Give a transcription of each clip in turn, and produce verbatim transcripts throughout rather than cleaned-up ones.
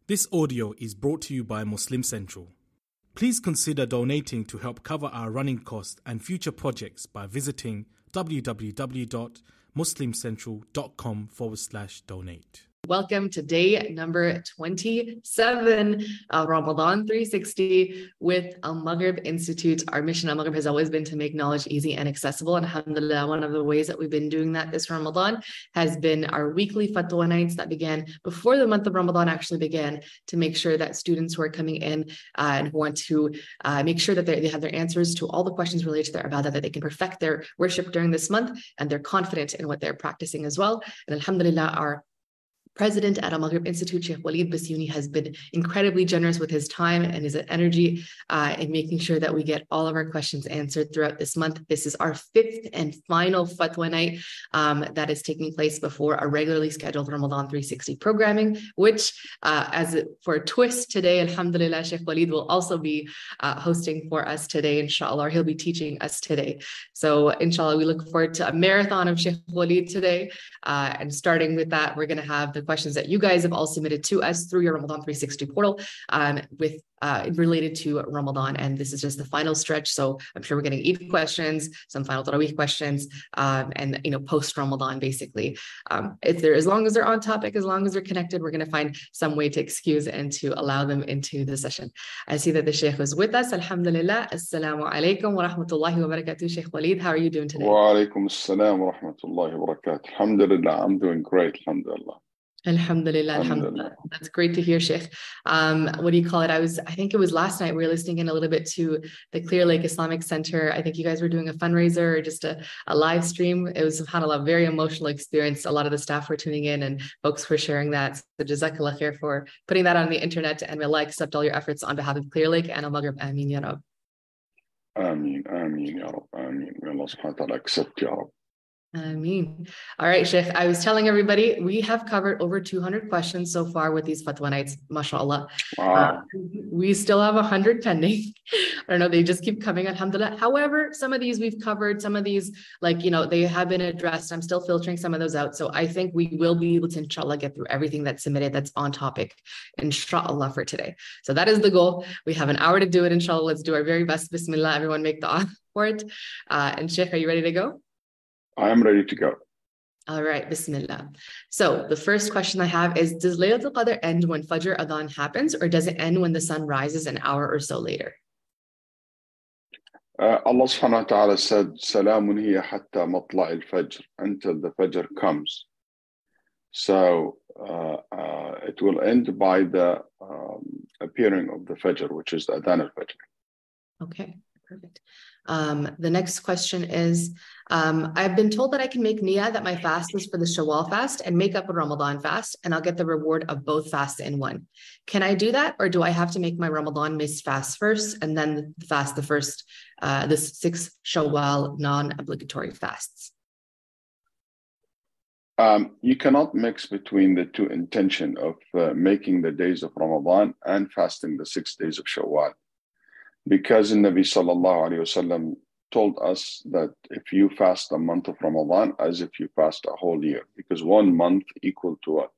This audio is brought to you by Muslim Central. Please consider donating to help cover our running costs and future projects by visiting www.muslimcentral.com forward slash donate. Welcome to day number twenty-seven of Ramadan three sixty with Al Maghrib Institute. Our mission Al Maghrib has always been to make knowledge easy and accessible. And alhamdulillah, one of the ways that we've been doing that this Ramadan has been our weekly fatwa nights that began before the month of Ramadan actually began, to make sure that students who are coming in uh, and who want to uh, make sure that they have their answers to all the questions related to their ibadah, that they can perfect their worship during this month, and they're confident in what they're practicing as well. And alhamdulillah, our President at Al Maghrib Institute, Sheikh Walid Bassiouni, has been incredibly generous with his time and his energy uh, in making sure that we get all of our questions answered throughout this month. This is our fifth and final fatwa night um, that is taking place before our regularly scheduled Ramadan three sixty programming, which uh, as a, for a twist today, alhamdulillah, Sheikh Walid will also be uh, hosting for us today, inshallah, or he'll be teaching us today. So inshallah, we look forward to a marathon of Sheikh Walid today. Uh, and starting with that, we're going to have the questions that you guys have all submitted to us through your Ramadan three sixty portal um, with uh, related to Ramadan. And this is just the final stretch. So I'm sure we're getting Eid questions, some final Tarawih questions, um, and, you know, post Ramadan, basically. Um, if they're, as long as they're on topic, as long as they're connected, we're going to find some way to excuse and to allow them into the session. I see that the Sheikh is with us. Alhamdulillah. Assalamu alaikum wa rahmatullahi wa barakatuh. Sheikh Walid, how are you doing today? Wa alaikum assalam wa rahmatullahi wa barakatuh. Alhamdulillah, I'm doing great. Alhamdulillah. Alhamdulillah, alhamdulillah. That's great to hear, Sheikh. Um, what do you call it? I was, I think it was last night, we were listening in a little bit to the Clear Lake Islamic Center. I think you guys were doing a fundraiser or just a, a live stream. It was, subhanAllah, a very emotional experience. A lot of the staff were tuning in and folks were sharing that. So Jazakallah khair for putting that on the internet, and may Allah accept all your efforts on behalf of Clear Lake and Al Maghrib. Ameen, Ya Rab. Ameen, Ameen, Ya Rab. Ameen. May Allah subhanahu wa ta'ala accept, Ya Rab. I mean, all right, Sheikh. I was telling everybody we have covered over two hundred questions so far with these fatwa nights, mashallah. Wow. Uh, we still have one hundred pending. I don't know, they just keep coming, alhamdulillah. However, some of these we've covered, some of these, like, you know, they have been addressed. I'm still filtering some of those out. So I think we will be able to, inshallah, get through everything that's submitted that's on topic, inshallah, for today. So that is the goal. We have an hour to do it, inshallah. Let's do our very best. Bismillah, everyone make dua for it. Uh, and Sheikh, are you ready to go? I am ready to go. All right, Bismillah. So the first question I have is, does Laylatul Qadr end when Fajr Adhan happens, or does it end when the sun rises an hour or so later? Uh, Allah subhanahu wa ta'ala said, Salamun hiya hatta matla' al-fajr, until the Fajr comes. So uh, uh, it will end by the um, appearing of the Fajr, which is the Adhan al-Fajr. Okay, perfect. Um, the next question is, um, I've been told that I can make niyyah that my fast is for the Shawwal fast and make up a Ramadan fast, and I'll get the reward of both fasts in one. Can I do that, or do I have to make my Ramadan missed fast first and then fast the first, uh, the six Shawwal non-obligatory fasts? Um, you cannot mix between the two intention of uh, making the days of Ramadan and fasting the six days of Shawwal. Because the Nabi sallallahu alayhi wasallam told us that if you fast a month of Ramadan as if you fast a whole year, because one month equal to what?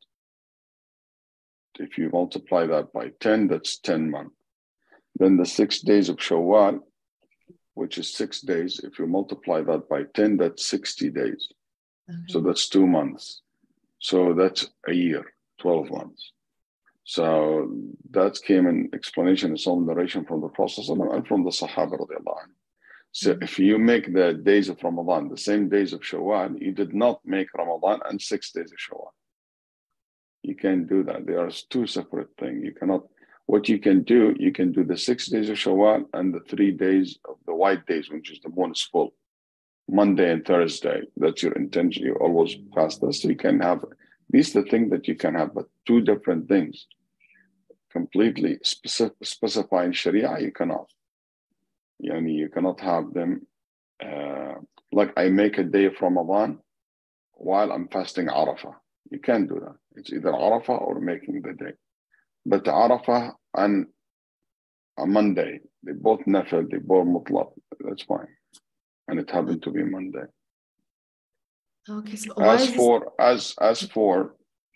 If you multiply that by ten, that's ten months. Then the six days of Shawwal, which is six days, if you multiply that by ten, that's sixty days. Okay. So that's two months. So that's a year, twelve months. So that came in explanation in some narration from the Prophet and from the Sahaba radiallahu anhu. So mm-hmm. if you make the days of Ramadan the same days of Shawwal, you did not make Ramadan and six days of Shawwal. You can't do that. They are two separate things. You cannot, what you can do, you can do the six days of Shawwal and the three days of the white days, which is the moon is full. Monday and Thursday, that's your intention. You always fast this, so you can have, these are the things that you can have, but two different things. Completely specific, specify in Sharia, you cannot. Yani you cannot have them, uh, like I make a day of Ramadan while I'm fasting Arafah. You can't do that. It's either Arafah or making the day. But Arafah and a Monday, they both nafil, they both mutlaq, that's fine. And it happened to be Monday. Okay, so as for as as for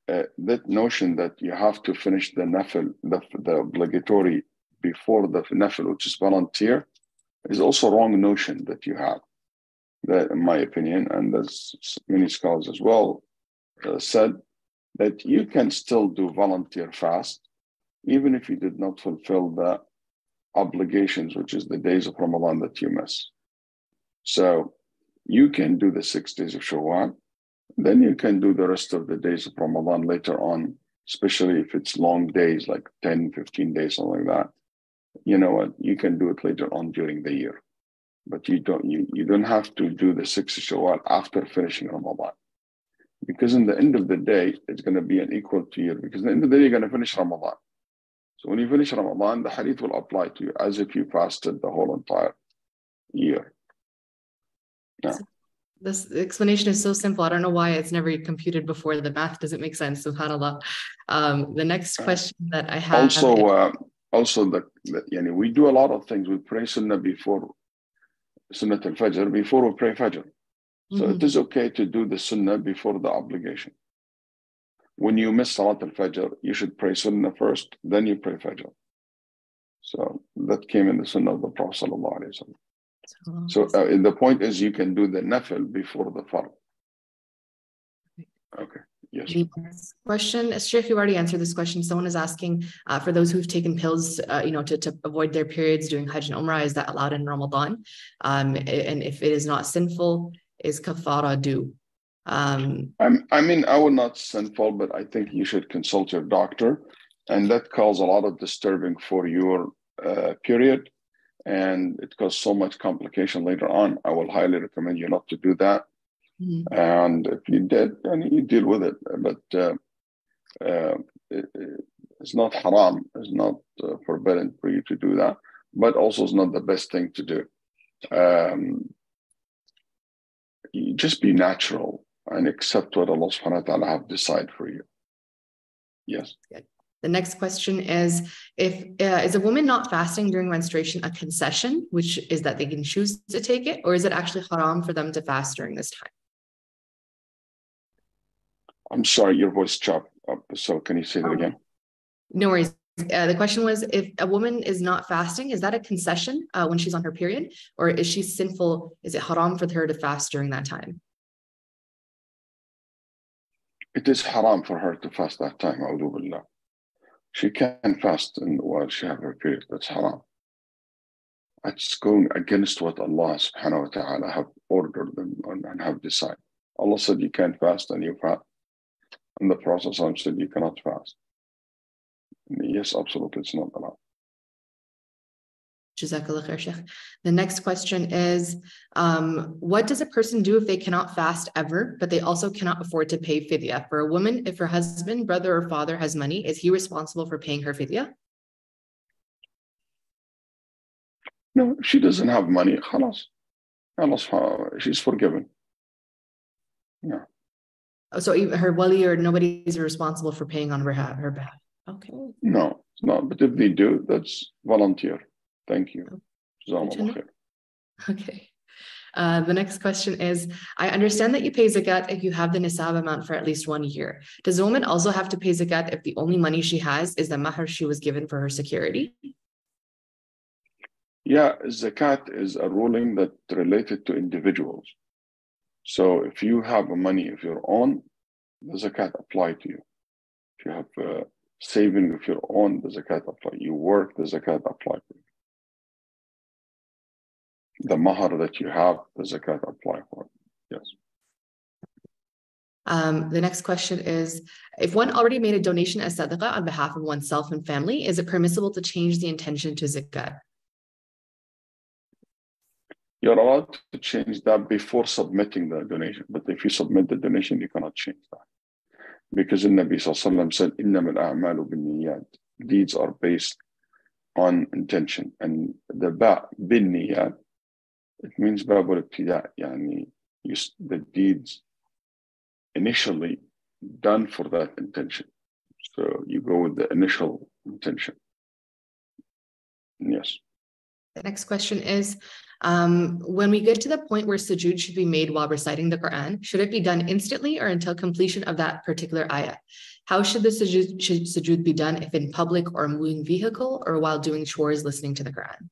uh, that notion that you have to finish the nafil, the, the obligatory before the nafil, which is volunteer, is also a wrong notion that you have. That, in my opinion, and there's many scholars as well, uh, said that you can still do volunteer fast, even if you did not fulfill the obligations, which is the days of Ramadan that you miss. So you can do the six days of Shawwal, then you can do the rest of the days of Ramadan later on, especially if it's long days, like ten, fifteen days, something like that. You know what, you can do it later on during the year. But you don't you, you don't have to do the six of Shawwal after finishing Ramadan. Because in the end of the day, it's going to be an equal to year. Because in the end of the day, you're going to finish Ramadan. So when you finish Ramadan, the hadith will apply to you as if you fasted the whole entire year. Yeah. This explanation is so simple. I don't know why it's never computed before. The math doesn't make sense. SubhanAllah. Um, the next question that I have. Also, is, uh, also the, the you know, we do a lot of things. We pray Sunnah before Sunnat al-Fajr, before we pray Fajr. So mm-hmm. it is okay to do the Sunnah before the obligation. When you miss Salat al-Fajr, you should pray Sunnah first, then you pray Fajr. So that came in the Sunnah of the Prophet Sallallahu Alaihi Wasallam. So uh, the point is you can do the Nafil before the Fard. Okay, yes. The next question, Sheikh, you already answered this question. Someone is asking, uh, for those who've taken pills, uh, you know, to, to avoid their periods during Hajj and Umrah, is that allowed in Ramadan? Um, and if it is not sinful, is kafara due? Um, I'm, I mean, I would not sinful, but I think you should consult your doctor, and that causes a lot of disturbing for your uh, period, and it causes so much complication later on. I will highly recommend you not to do that. Mm-hmm. And if you did, then you deal with it. But uh, uh, it, it's not haram. It's not uh, forbidden for you to do that. But also, it's not the best thing to do. Um, you just be natural and accept what Allah subhanahu wa ta'ala have decided for you. Yes. The next question is, if uh, is a woman not fasting during menstruation a concession, which is that they can choose to take it, or is it actually haram for them to fast during this time? I'm sorry, your voice chopped up. So can you say that again? No worries. Uh, the question was, if a woman is not fasting, is that a concession uh, when she's on her period, or is she sinful? Is it haram for her to fast during that time? It is haram for her to fast that time. A'udhu billah. She can fast in, while she has her period. That's haram. It's going against what Allah subhanahu wa ta'ala have ordered them and have decided. Allah said you can't fast and you fast. And the Prophet said you cannot fast. And yes, absolutely, it's not allowed. Jazakallah khair, Sheikh. The next question is, um, what does a person do if they cannot fast ever, but they also cannot afford to pay fidya? For a woman, if her husband, brother, or father has money, is he responsible for paying her fidya? No, she doesn't have money. Khalas. Allah, she's forgiven. Yeah. So even her wali or nobody is responsible for paying on her behalf. Her behalf. Okay. No, it's not. But if they do, that's volunteer. Thank you. Okay. Uh, the next question is, I understand that you pay zakat if you have the nisab amount for at least one year. Does a woman also have to pay zakat if the only money she has is the mahr she was given for her security? Yeah, zakat is a ruling that related to individuals. So if you have money of your own, the zakat apply to you. If you have uh, saving of your own, the zakat apply. You work, the zakat apply to you. The mahar that you have, the zakat apply for. Yes. Um, the next question is, if one already made a donation as sadaqah on behalf of oneself and family, is it permissible to change the intention to zakat? You're allowed to change that before submitting the donation. But if you submit the donation, you cannot change that. Because the Nabi Sallallahu Alaihi Wasallam said, إِنَّمَا الْأَعْمَالُ بِالنِّيَّاتِ. Deeds are based on intention. And the ba' bin-niyat, it means باب الابتداء, يعني the deeds initially done for that intention. So you go with the initial intention. Yes. The next question is, Um, when we get to the point where sujood should be made while reciting the Quran, should it be done instantly or until completion of that particular ayah? How should the sujood, should sujood be done if in public or moving vehicle or while doing chores listening to the Quran?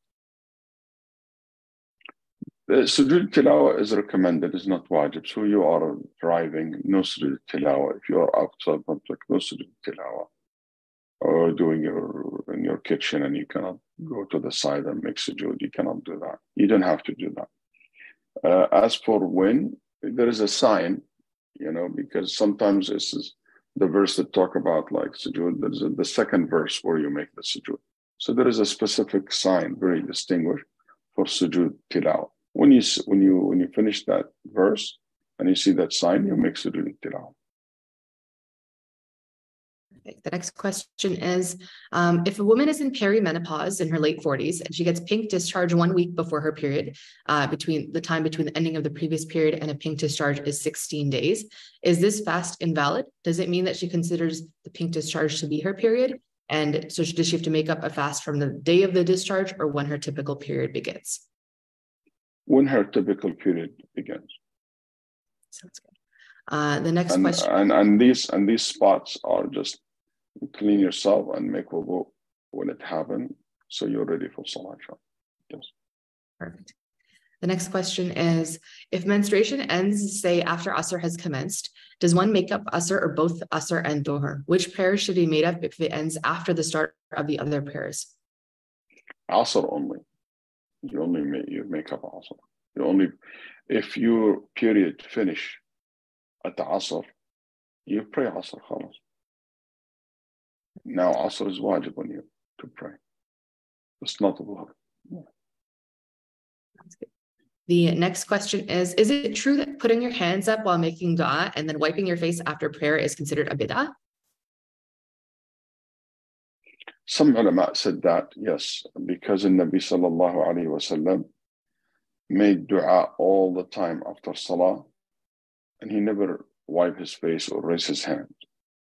The sujood tilawa is recommended, is not wajib. So you are driving, no sujood tilawa. If you are outside public, no sujood tilawa. Or doing your in your kitchen and you cannot go to the side and make sujood, you cannot do that. You don't have to do that. Uh, as for when, there is a sign, you know, because sometimes this is the verse that talk about like sujood. There's a, the second verse where you make the sujood. So there is a specific sign, very distinguished, for sujood tilawa. When you when you when you finish that verse and you see that sign, you make sujood tilawa. The next question is, um, if a woman is in perimenopause in her late forties and she gets pink discharge one week before her period, uh, between the time between the ending of the previous period and a pink discharge is sixteen days, is this fast invalid? Does it mean that she considers the pink discharge to be her period? And so does she have to make up a fast from the day of the discharge or when her typical period begins? When her typical period begins. Sounds good. Uh, the next and, question. And, and, these, and these spots are just clean yourself and make wudu when it happens, so you're ready for salah. Yes. Perfect. The next question is, if menstruation ends, say after Asr has commenced, does one make up Asr or both Asr and Dhuhr? Which prayers should be made up if it ends after the start of the other prayers? Asr only. You only make you make up Asr. You only, if your period finish at the Asr, you pray Asr khalas. Now Asr is wajib on you to pray. It's not a Dhuhr. Yeah. That's good. The next question is, is it true that putting your hands up while making dua and then wiping your face after prayer is considered a bid'ah? Some ulama said that, yes, because the Nabi sallallahu alayhi wa sallam made dua all the time after salah, and he never wiped his face or raised his hand.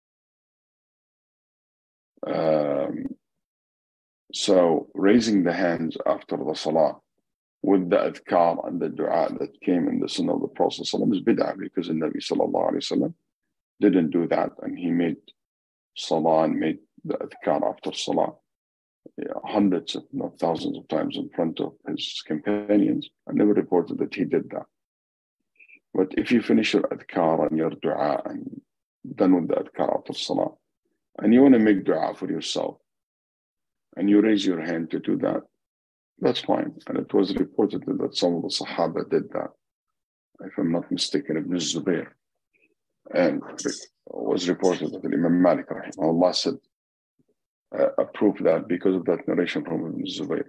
Um, so raising the hands after the salah with the adhkar and the dua that came in the sunnah of the Prophet is bid'ah, because the Nabi sallallahu alayhi wa sallam didn't do that, and he made salah and made the adhkar after salah yeah, hundreds if not thousands of times in front of his companions, and never reported that he did that. But if you finish your adhkar and your dua and done with the adhkar after salah, and you want to make dua for yourself, and you raise your hand to do that, that's fine. And it was reported that some of the Sahaba did that. If I'm not mistaken, Ibn Zubayr. And it was reported that Imam Malik rahimahullah said, uh, approved that because of that narration from Ibn Zubayr.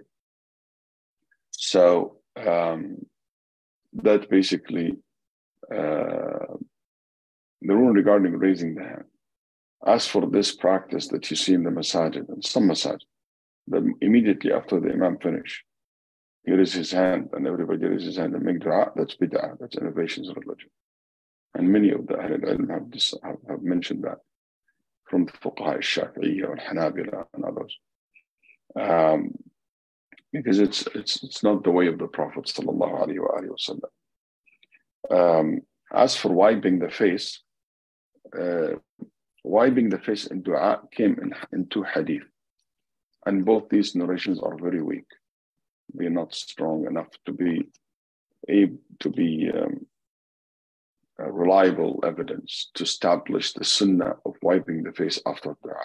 So um, that basically uh, the rule regarding raising the hand. As for this practice that you see in the masajid, and some masajid, that immediately after the Imam finish, he raises his hand and everybody raises his hand and make dua, that's bid'ah, that's innovations in religion. And many of the Ahl al-Ilm have, have, have mentioned that, from the Fuqaha al-Shafi'iyya and Hanabila and others. Um, because it's, it's, it's not the way of the Prophet sallallahu alaihi wa sallam. Um, as for wiping the face, uh, wiping the face in dua came in, in two hadith. And both these narrations are very weak. They're not strong enough to be able to be um, a reliable evidence to establish the sunnah of wiping the face after dua.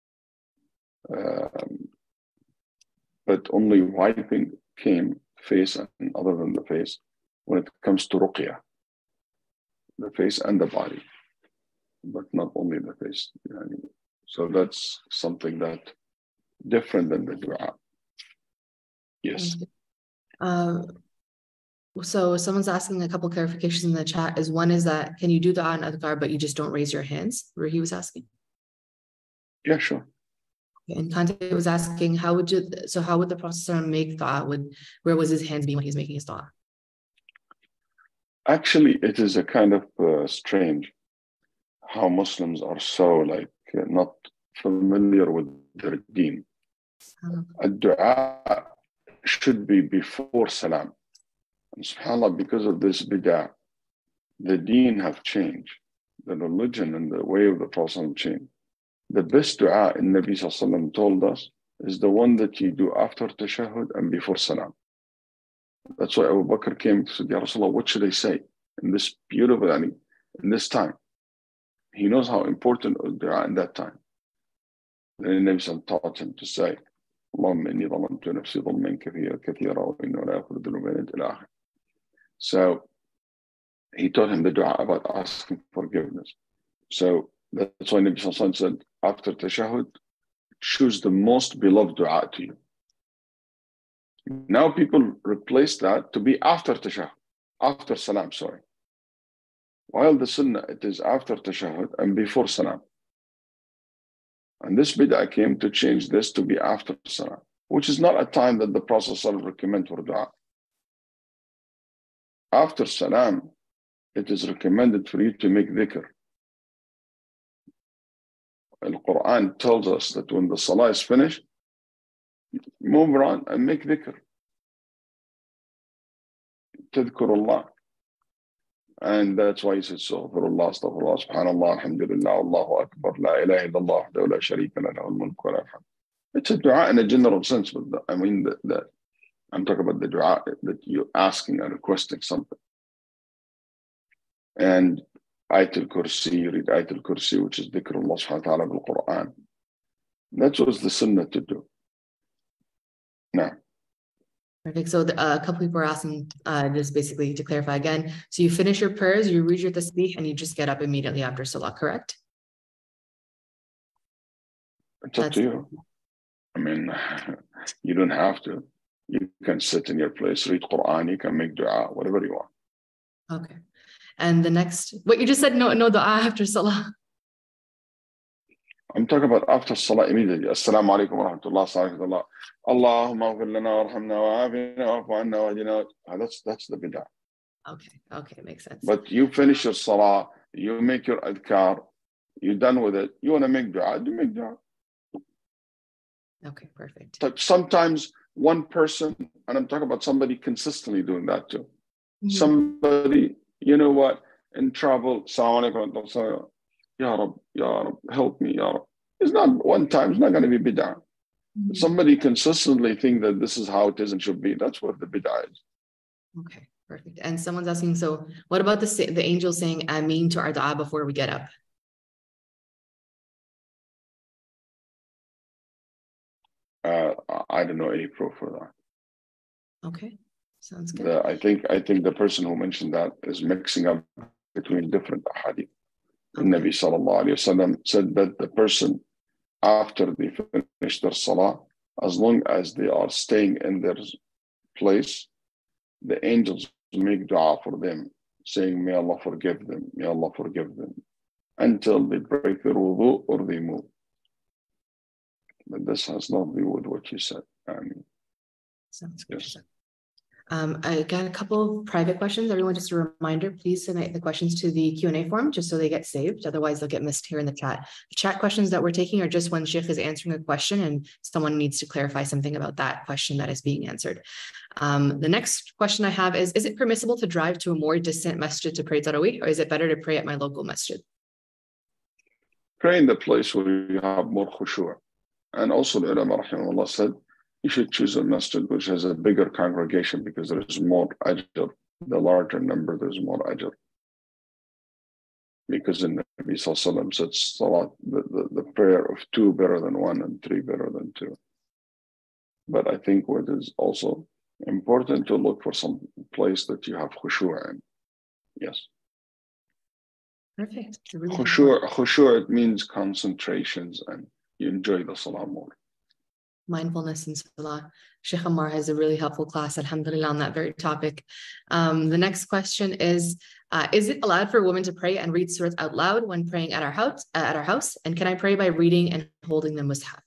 Um, but only wiping came face and other than the face when it comes to ruqyah, the face and the body, but not only the face. So that's something that different than the dua. Yes. Uh, so someone's asking a couple clarifications in the chat. Is one is that, can you do dua and adhkar, but you just don't raise your hands? Where he was asking. Yeah, sure. And Kante was asking, how would you, so how would the Prophet make dua? Would, where was his hands be when he's making his dua? Actually, it is a kind of uh, strange how Muslims are so like uh, not familiar with their deen. A dua should be before salam. And subhanAllah, because of this bid'ah, the deen have changed. The religion and the way of the Prophet have changed. The best dua in Nabi Sallallahu Alaihi Wasallam told us is the one that you do after tashahhud and before salam. That's why Abu Bakr came to say, Ya Rasulullah, what should I say in this beautiful, in this time? He knows how important was dua in that time. Then Nabi Sallallahu taught him to say, Allahumma inni zalamtu nafsi zalman kathira kathira wa inna la yaghfiru dhunuba illa anta. So he taught him the dua about asking forgiveness. So that's why Nabi Sallallahu Alaihi Wasallam said, after tashahhud, choose the most beloved dua to you. Now people replace that to be after tashahhud, after salam, sorry. While the sunnah, it is after tashahhud and before salam. And this bid'ah came to change this to be after salam, which is not a time that the Prophet recommended for dua. After salam, it is recommended for you to make dhikr. The Quran tells us that when the salah is finished, move around and make dhikr. Tadhkurullah. And that's why he says, Astaghfirullah, Astaghfirullah, Subhanallah, Alhamdulillah, Allahu Akbar, La ilaha illallah, wa la sharika lahu, lahul mulku wa lahul hamd. It's a dua in a general sense, but the, I mean, the, the, I'm talking about the dua that you're asking and requesting something. And Ayatul Kursi, read Ayatul Kursi, which is dhikrullah subhanahu wa ta'ala bil Quran. That's what the sunnah to do. Now. Perfect. So the, uh, a couple people are asking, uh, just basically to clarify again. So you finish your prayers, you read your tasbih, and you just get up immediately after salah, correct? It's up That's to you. I mean, you don't have to. You can sit in your place, read Quran, you can make dua, whatever you want. Okay. And the next, what you just said, no, no dua after salah. I'm talking about after salah immediately. Assalamu alaikum wa rahmatullah, wa Allahumma ghfir lana warhamna wa afina wa'fu anna wa hadina. That's that's the bid'ah. Okay, okay, makes sense. But you finish your salah, you make your adhkar, you're done with it. You want to make dua, do make dua. Okay, perfect. But sometimes one person, and I'm talking about somebody consistently doing that too. Mm-hmm. Somebody, you know what, in travel, Assalamu alaikum, Ya Rab, Ya Rab, help me, Ya Rab. It's not one time, it's not going to be bid'ah. Mm-hmm. Somebody consistently think that this is how it is and should be. That's what the bid'ah is. Okay, perfect. And someone's asking, so what about the the angel saying Ameen to our dua before we get up? Uh, I don't know any proof for that. Okay, sounds good. The, I think I think the person who mentioned that is mixing up between different ahadith. Okay. The Nabi Sallallahu Alaihi Wasallam said that the person, after they finish their salah, as long as they are staying in their place, the angels make dua for them, saying, may Allah forgive them, may Allah forgive them, until they break their wudu or they move. But this has nothing to do with what you said. I mean, sounds good. Yes. Um, I got a couple of private questions. Everyone, just a reminder, please submit the questions to the Q and A form just so they get saved. Otherwise, they'll get missed here in the chat. The chat questions that we're taking are just when Sheikh is answering a question and someone needs to clarify something about that question that is being answered. Um, the next question I have is, is it permissible to drive to a more distant masjid to pray Taraweeh, or is it better to pray at my local masjid? Pray in the place where you have more khushu'. And also the ulama rahimahullah said, you should choose a masjid which has a bigger congregation because there is more ajr. The larger number, there's more ajr. Because in the Nabi Sallallahu Alaihi Wasallam said, salat, the, the, the prayer of two better than one and three better than two. But I think what is also important to look for some place that you have khushu' in. Yes. Perfect. Really khushu', khushu', it means concentrations and you enjoy the salah more. Mindfulness and salah. Sheikh Ammar has a really helpful class, alhamdulillah, on that very topic. Um, the next question is, uh, is it allowed for women to pray and read surahs out loud when praying at our house? Uh, at our house? And can I pray by reading and holding the mushaf?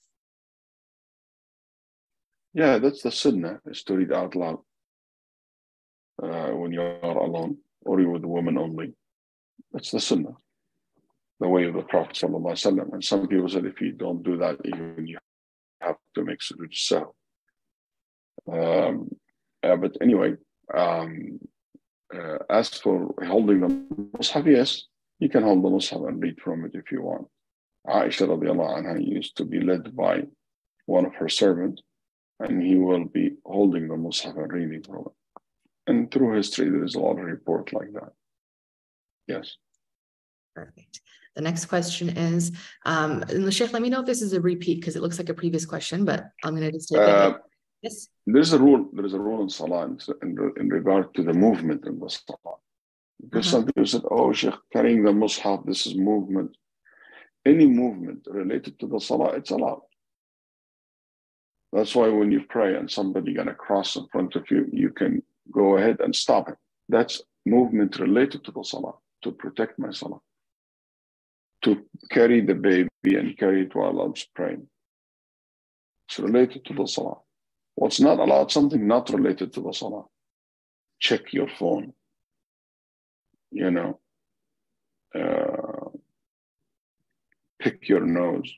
Yeah, that's the sunnah, is to read out loud uh, when you're alone or you're with a woman only. That's the sunnah, the way of the Prophet Sallallahu Alaihi Wasallam. And some people said if you don't do that, even you have to make sujood sahw. Um, uh, but anyway, Um, uh, as for holding the Mus'haf, yes, you can hold the Mus'haf and read from it if you want. Aisha radiallahu anha used to be led by one of her servants, and he will be holding the Mus'haf and reading from it. And through history, there is a lot of report like that. Yes. Perfect. The next question is, um, and Sheikh, let me know if this is a repeat because it looks like a previous question, but I'm going to just take uh, it. Yes. There's a rule. There is a rule in Salah in, in, in regard to the movement in the Salah. Because uh-huh. some people said, "Oh, Sheikh, carrying the Mus'haf, this is movement." Any movement related to the Salah, it's allowed. That's why when you pray and somebody gonna cross in front of you, you can go ahead and stop it. That's movement related to the Salah, to protect my Salah. To carry the baby and carry it while I'm praying. It's related to the Salah. What's not allowed, something not related to the Salah. Check your phone. You know, uh, pick your nose.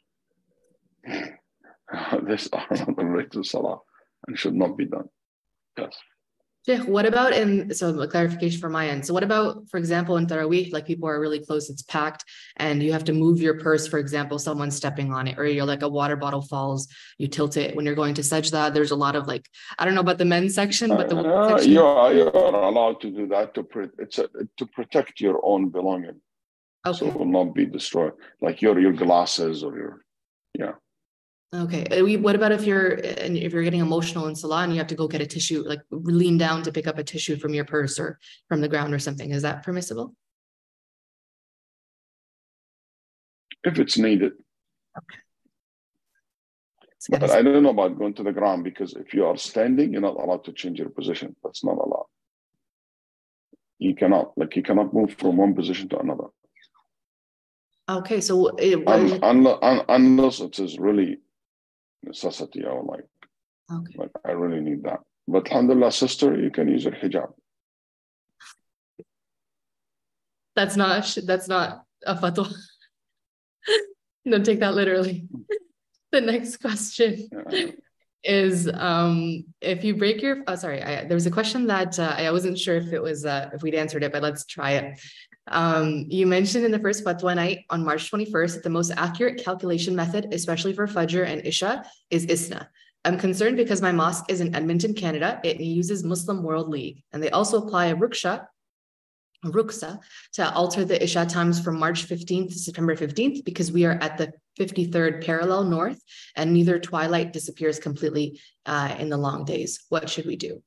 This are not related to Salah and should not be done. Yes. Sheikh, what about in, so a clarification from my end. So what about, for example, in Taraweeh, like people are really close, it's packed, and you have to move your purse, for example, someone's stepping on it, or you're like a water bottle falls, you tilt it. When you're going to sajda, there's a lot of like, I don't know about the men's section, but the women's uh, section. You're, you're allowed to do that to, it's a, to protect your own belonging. Okay. So it will not be destroyed, like your, your glasses or your, yeah. Okay. What about if you're if you're getting emotional in Salah and you have to go get a tissue, like lean down to pick up a tissue from your purse or from the ground or something? Is that permissible? If it's needed. Okay. But I don't know about going to the ground, because if you are standing, you're not allowed to change your position. That's not allowed. You cannot, like you cannot move from one position to another. Okay, so it, un, unless, un, unless it is really necessity, or like, okay. like I really need that. But alhamdulillah, sister, you can use your hijab. That's not that's not a fatwa. Don't take that literally. The next question yeah. is um, if you break your, oh, sorry, I, there was a question that uh, I wasn't sure if it was, uh, if we'd answered it, but let's try it. Um, you mentioned in the first fatwa night on March twenty-first that the most accurate calculation method, especially for Fajr and Isha, is ISNA. I'm concerned because my mosque is in Edmonton, Canada. It uses Muslim World League, and they also apply a ruksha, a ruksa, to alter the Isha times from March fifteenth to September fifteenth, because we are at the fifty-third parallel north, and neither twilight disappears completely uh, in the long days. What should we do?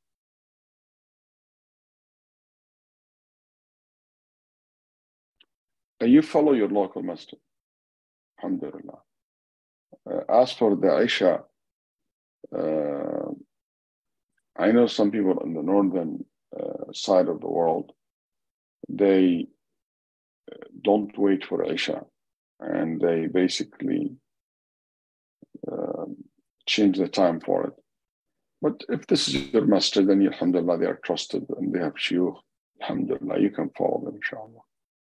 You follow your local masjid. Alhamdulillah. Uh, as for the Isha, uh, I know some people in the northern uh, side of the world, they don't wait for Isha, and they basically uh, change the time for it. But if this is your masjid, then alhamdulillah, they are trusted and they have shuyukh. Alhamdulillah, you can follow them, inshallah.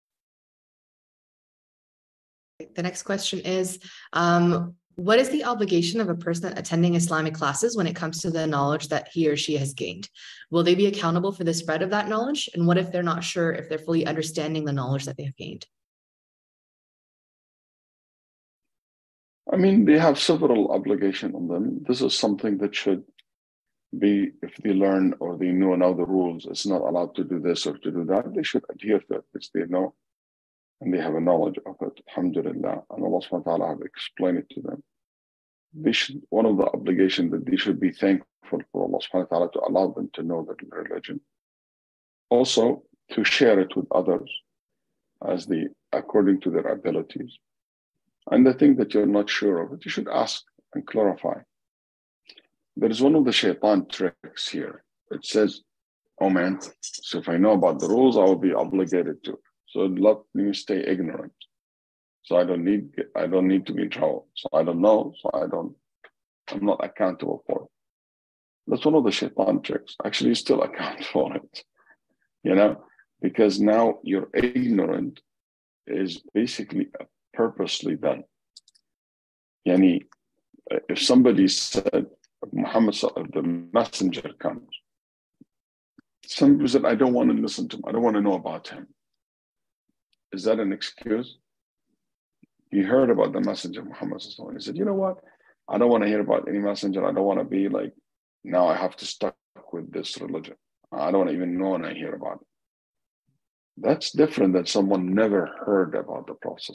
The next question is, um, what is the obligation of a person attending Islamic classes when it comes to the knowledge that he or she has gained? Will they be accountable for the spread of that knowledge? And what if they're not sure if they're fully understanding the knowledge that they have gained? I mean, they have several obligations on them. This is something that should be, if they learn or they know now the rules, it's not allowed to do this or to do that, they should adhere to it, because they know and they have a knowledge of it, alhamdulillah, and Allah subhanahu wa ta'ala have explained it to them. They should, one of the obligations that they should be thankful for Allah subhanahu wa ta'ala to allow them to know the religion. Also, to share it with others as they, according to their abilities. And the thing that you're not sure of, it, you should ask and clarify. There is one of the shaitan tricks here. It says, oh man, so if I know about the rules, I will be obligated to. So let me stay ignorant. So I don't need I don't need to be in trouble. So I don't know. So I don't I'm not accountable for it. That's one of the shaitan tricks. Actually, you still account for it. You know, because now you're ignorant is basically purposely done. Yani, if somebody said Muhammad, if the messenger comes, Some people said, I don't want to listen to him. I don't want to know about him. Is that an excuse? He heard about the messenger Muhammad. He said, you know what? I don't want to hear about any messenger. I don't want to be like, now I have to stuck with this religion. I don't want to even know when I hear about it. That's different than someone never heard about the Prophet.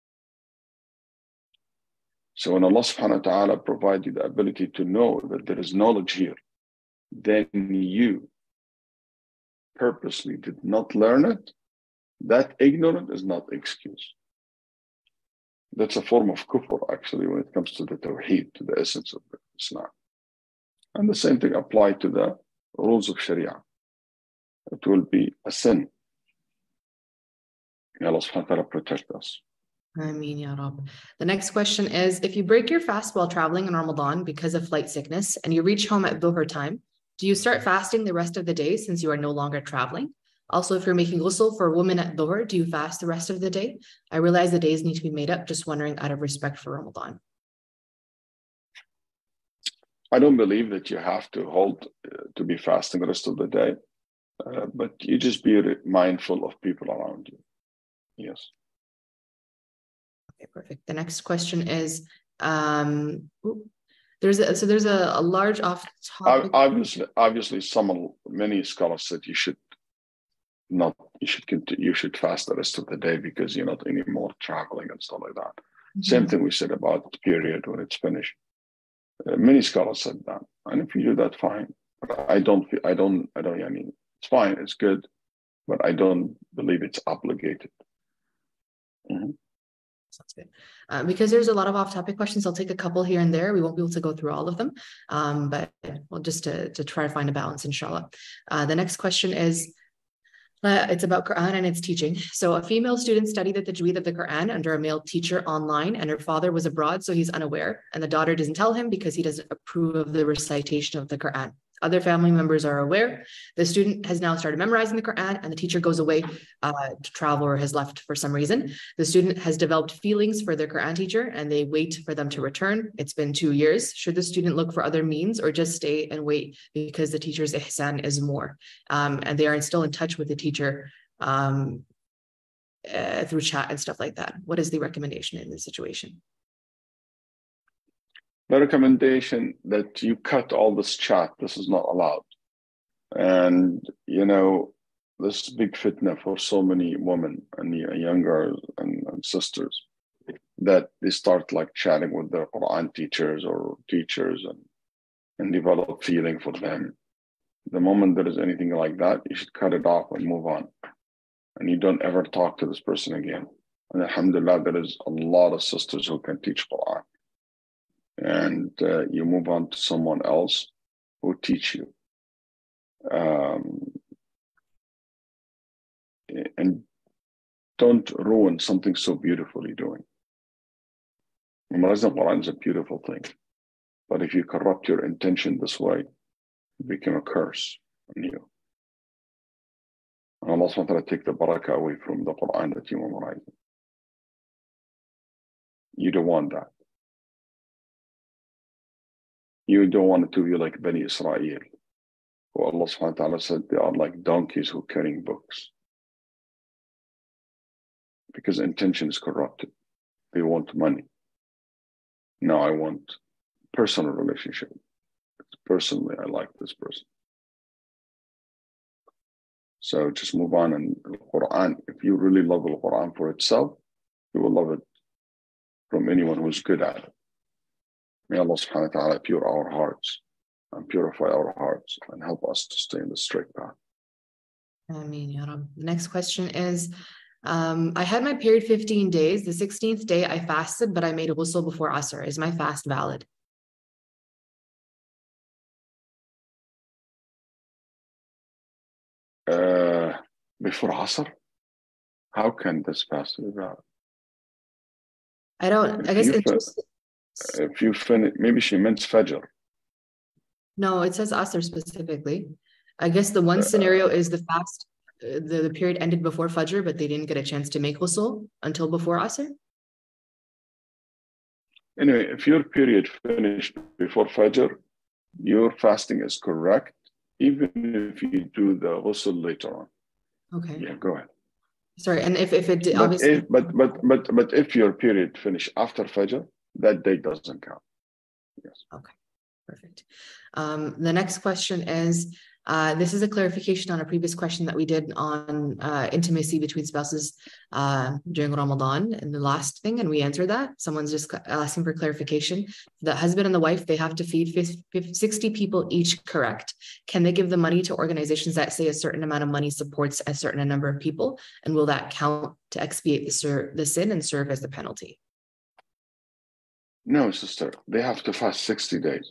So when Allah subhanahu wa ta'ala provides you the ability to know that there is knowledge here, then you purposely did not learn it, that ignorance is not excuse. That's a form of kufr, actually, when it comes to the tawheed, to the essence of Islam. And the same thing applied to the rules of Sharia. It will be a sin. May Allah subhanahu wa ta'ala protect us. Ameen, Ya Rab. The next question is, if you break your fast while traveling in Ramadan because of flight sickness and you reach home at dhuhr time, do you start fasting the rest of the day since you are no longer traveling? Also, if you're making ghusl for a woman at dhuhr, do you fast the rest of the day? I realize the days need to be made up, just wondering out of respect for Ramadan. I don't believe that you have to hold uh, to be fasting the rest of the day, uh, but you just be mindful of people around you. Yes. Okay, perfect. The next question is, um, there's a, so there's a, a large off topic. Obviously, obviously, some many scholars said you should not, you should continue, you should fast the rest of the day because you're not anymore traveling and stuff like that. Mm-hmm. Same thing we said about the period when it's finished. Uh, many scholars said that, and if you do that, fine. But I don't, I don't, I don't. I mean, it's fine, it's good, but I don't believe it's obligated. Mm-hmm. Sounds good. Uh, because there's a lot of off-topic questions, I'll take a couple here and there. We won't be able to go through all of them, um, but well, just to, to try to find a balance, inshallah. Uh, the next question is, uh, it's about Quran and its teaching. So a female student studied at the Tajweed of the Quran under a male teacher online, and her father was abroad, so he's unaware. And the daughter doesn't tell him because he doesn't approve of the recitation of the Quran. Other family members are aware. The student has now started memorizing the Quran, and the teacher goes away uh, to travel or has left for some reason. The student has developed feelings for their Quran teacher, and they wait for them to return. It's been two years. Should the student look for other means or just stay and wait because the teacher's ihsan is more? Um, and they are still in touch with the teacher um, uh, through chat and stuff like that. What is the recommendation in this situation? The recommendation that you cut all this chat. This is not allowed. And, you know, this is big fitna for so many women and young girls and, and sisters that they start like chatting with their Quran teachers or teachers and, and develop feeling for them. The moment there is anything like that, you should cut it off and move on. And you don't ever talk to this person again. And alhamdulillah, there is a lot of sisters who can teach Quran. And uh, you move on to someone else who teach you. Um, and don't ruin something so beautiful you're doing. Memorizing Quran is a beautiful thing. But if you corrupt your intention this way, it becomes a curse on you. And Allah subhanahu wa ta'ala take the barakah away from the Quran that you memorize. You don't want that. You don't want it to be like Bani Israel, who Allah subhanahu wa ta'ala said they are like donkeys who are carrying books. Because intention is corrupted. They want money. No, I want personal relationship. Personally, I like this person. So just move on. And the Quran, if you really love the Quran for itself, you will love it from anyone who's good at it. May Allah subhanahu wa ta'ala pure our hearts and purify our hearts and help us to stay in the straight path. Ameen, Ya Rab. The next question is, um, I had my period fifteen days. The sixteenth day I fasted, but I made a ghusl before Asr. Is my fast valid? Uh, before Asr? How can this fast be valid? I don't, If I guess you it's fin- just, If you finish, maybe she meant Fajr. no, it says Asr specifically. I guess the one scenario is the fast, uh, the, the period ended before Fajr, but they didn't get a chance to make ghusl until before Asr. Anyway, if your period finished before Fajr, your fasting is correct. Even if you do the ghusl later on. Okay. Yeah, go ahead. Sorry, and if, if it did, But obviously. if, but, but, but, but if your period finish after Fajr, that day doesn't count. Yes. Okay, perfect. Um, the next question is, uh, this is a clarification on a previous question that we did on uh, intimacy between spouses uh, during Ramadan and the last thing, and we answered that. Someone's just asking for clarification. The husband and the wife, they have to feed sixty people each, correct? Can they give the money to organizations that say a certain amount of money supports a certain number of people? And will that count to expiate the, ser- the sin and serve as the penalty? No, sister, they have to fast sixty days.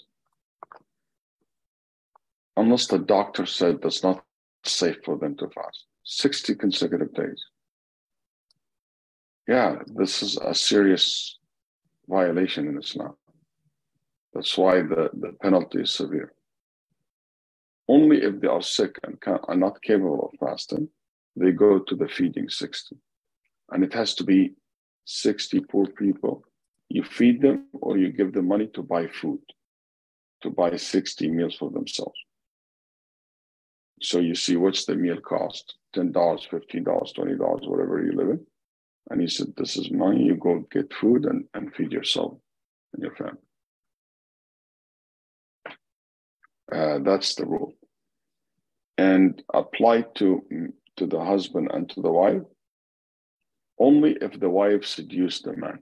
Unless the doctor said that's not safe for them to fast. sixty consecutive days. Yeah, this is a serious violation in Islam. That's why the, the penalty is severe. Only if they are sick and can, are not capable of fasting, they go to the feeding sixty. And it has to be sixty poor people. You feed them or you give them money to buy food, to buy sixty meals for themselves. So you see, what's the meal cost? ten dollars, fifteen dollars, twenty dollars, whatever you live in. And he said, this is money, you go get food and, and feed yourself and your family. Uh, that's the rule. And apply to, to the husband and to the wife only if the wife seduced the man.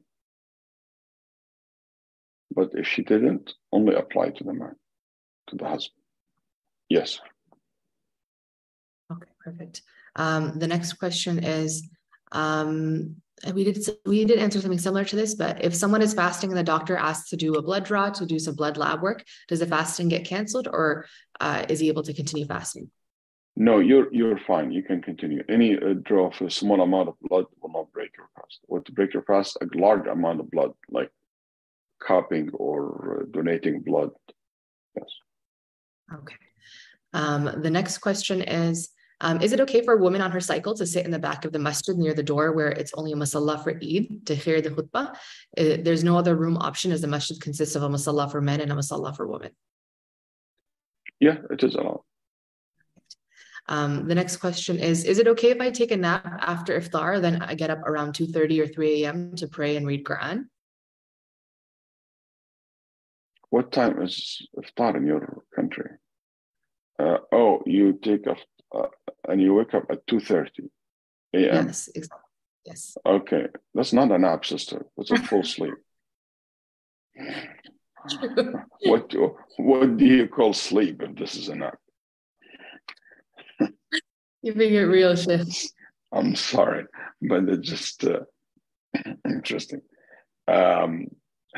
But if she didn't, only apply to the man, to the husband. Yes. Okay, perfect. Um, the next question is, um, we did we did answer something similar to this, but if someone is fasting and the doctor asks to do a blood draw, to do some blood lab work, does the fasting get canceled, or uh, is he able to continue fasting? No, you're you're fine. You can continue. Any uh, draw of a small amount of blood will not break your fast. What to break your fast? A large amount of blood, like cupping or uh, donating blood. Yes. Okay. Um, the next question is, um, is it okay for a woman on her cycle to sit in the back of the masjid near the door where it's only a masalla for Eid to hear the khutbah? Uh, there's no other room option, as the masjid consists of a masalla for men and a masalla for women. Yeah, it is allowed. Um, the next question is, is it okay if I take a nap after iftar, then I get up around two thirty or three a.m. to pray and read Quran? What time is iftar in your country? Uh, oh, you take a, uh, and you wake up at two thirty a.m. Yes, exactly. Yes. Okay, that's not a nap, sister. That's a full sleep. What do, what do you call sleep if this is a nap? Keeping it real, Sheikh. I'm sorry, but it's just uh, interesting. Um,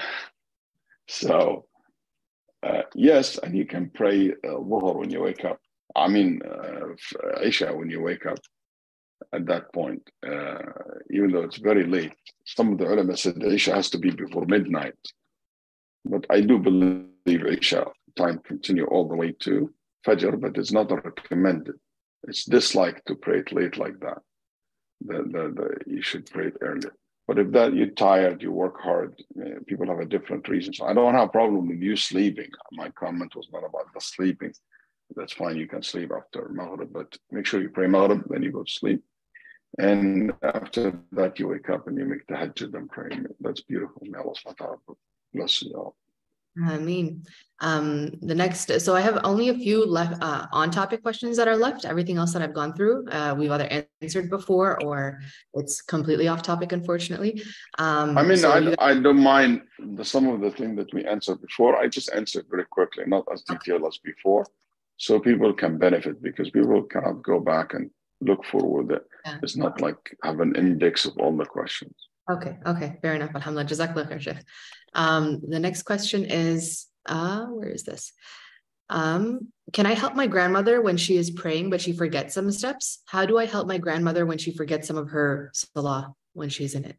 so, uh, yes, and you can pray uh, Dhuhr when you wake up. I mean, uh, Isha when you wake up at that point, uh, even though it's very late. Some of the ulama said Isha has to be before midnight. But I do believe Isha time continue all the way to Fajr, but it's not recommended. It's disliked to pray it late like that. The, the, the, you should pray it early. But if that you're tired, you work hard, uh, people have a different reason. So I don't have a problem with you sleeping. My comment was not about the sleeping. That's fine, you can sleep after Maghrib, but make sure you pray Maghrib, then you go to sleep. And after that, you wake up and you make tahajjud and pray. That's beautiful. May Allah subhanahu wa ta'ala bless you all. I mean, um, the next, so I have only a few left uh, on-topic questions that are left. Everything else that I've gone through, uh, we've either answered before or it's completely off-topic, unfortunately. Um, I mean, so I, you... I don't mind the, some of the things that we answered before. I just answered very quickly, not as detailed as before, so people can benefit, because people cannot go back and look forward. It. Yeah. It's not like have an index of all the questions. Okay, okay, fair enough. Alhamdulillah. Jazakallah khair, Sheikh. Um, the next question is, uh, where is this? Um, can I help my grandmother when she is praying, but she forgets some steps? How do I help my grandmother when she forgets some of her salah when she's in it?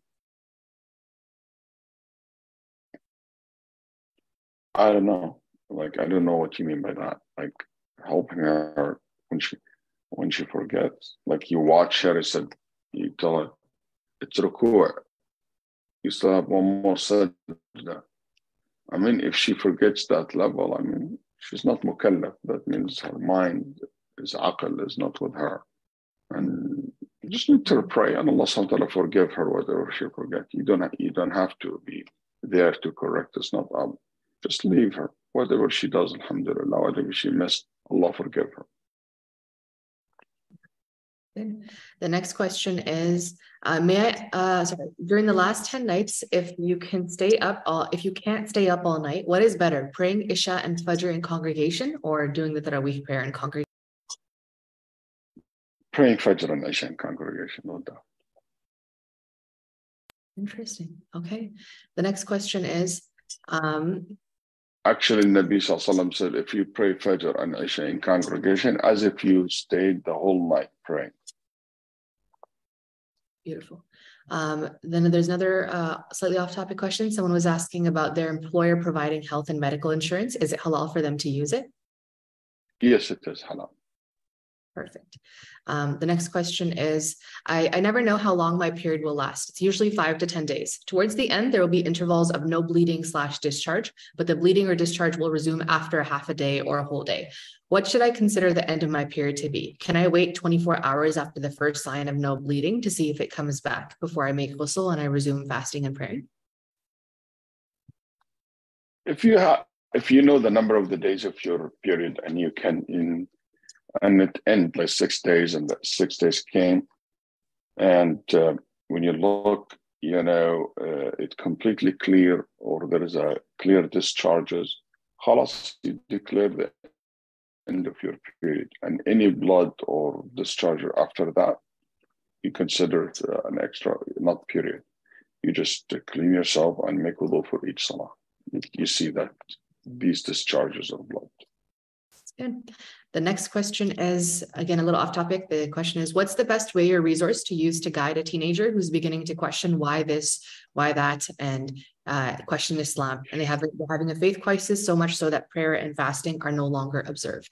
I don't know. Like, I don't know what you mean by that. Like helping her when she when she forgets. Like you watch her, you said, you tell her, it's ruku'. You still have one more sajda. I mean, if she forgets that level, I mean, she's not mukallaf. That means her mind, is aql, is not with her. And you just need to pray and Allah subhanahu wa ta'ala forgive her whatever she forget. You don't have, you don't have to be there to correct. It's not up. Just leave her. Whatever she does, alhamdulillah, whatever she missed, Allah forgive her. The next question is, uh, may I, uh, sorry, during the last ten nights, if you can stay up, all, if you can't stay up all night, what is better, praying Isha and Fajr in congregation or doing the Taraweeh prayer in congregation? Praying Fajr and Isha in congregation, no doubt. Interesting. Okay. The next question is, um, actually, Nabi Sallallahu Alaihi Wasallam said, if you pray Fajr and Isha in congregation, as if you stayed the whole night praying. Beautiful. Um, then there's another uh, slightly off-topic question. Someone was asking about their employer providing health and medical insurance. Is it halal for them to use it? Yes, it is halal. Perfect. Um, the next question is, I, I never know how long my period will last. It's usually five to ten days. Towards the end, there will be intervals of no bleeding slash discharge, but the bleeding or discharge will resume after a half a day or a whole day. What should I consider the end of my period to be? Can I wait twenty-four hours after the first sign of no bleeding to see if it comes back before I make ghusl and I resume fasting and praying? If you have, if you know the number of the days of your period and you can in and it ended like six days and the six days came. And uh, when you look, you know, uh, it's completely clear or there is a clear discharges, khalas, you declare the end of your period. And any blood or discharge after that, you consider it uh, an extra, not period. You just uh, clean yourself and make wudu for each salah. You, you see that these discharges of blood. Good. The next question is, again, a little off topic. The question is, what's the best way or resource to use to guide a teenager who's beginning to question why this, why that, and uh, question Islam? And they have, they're having a faith crisis, so much so that prayer and fasting are no longer observed.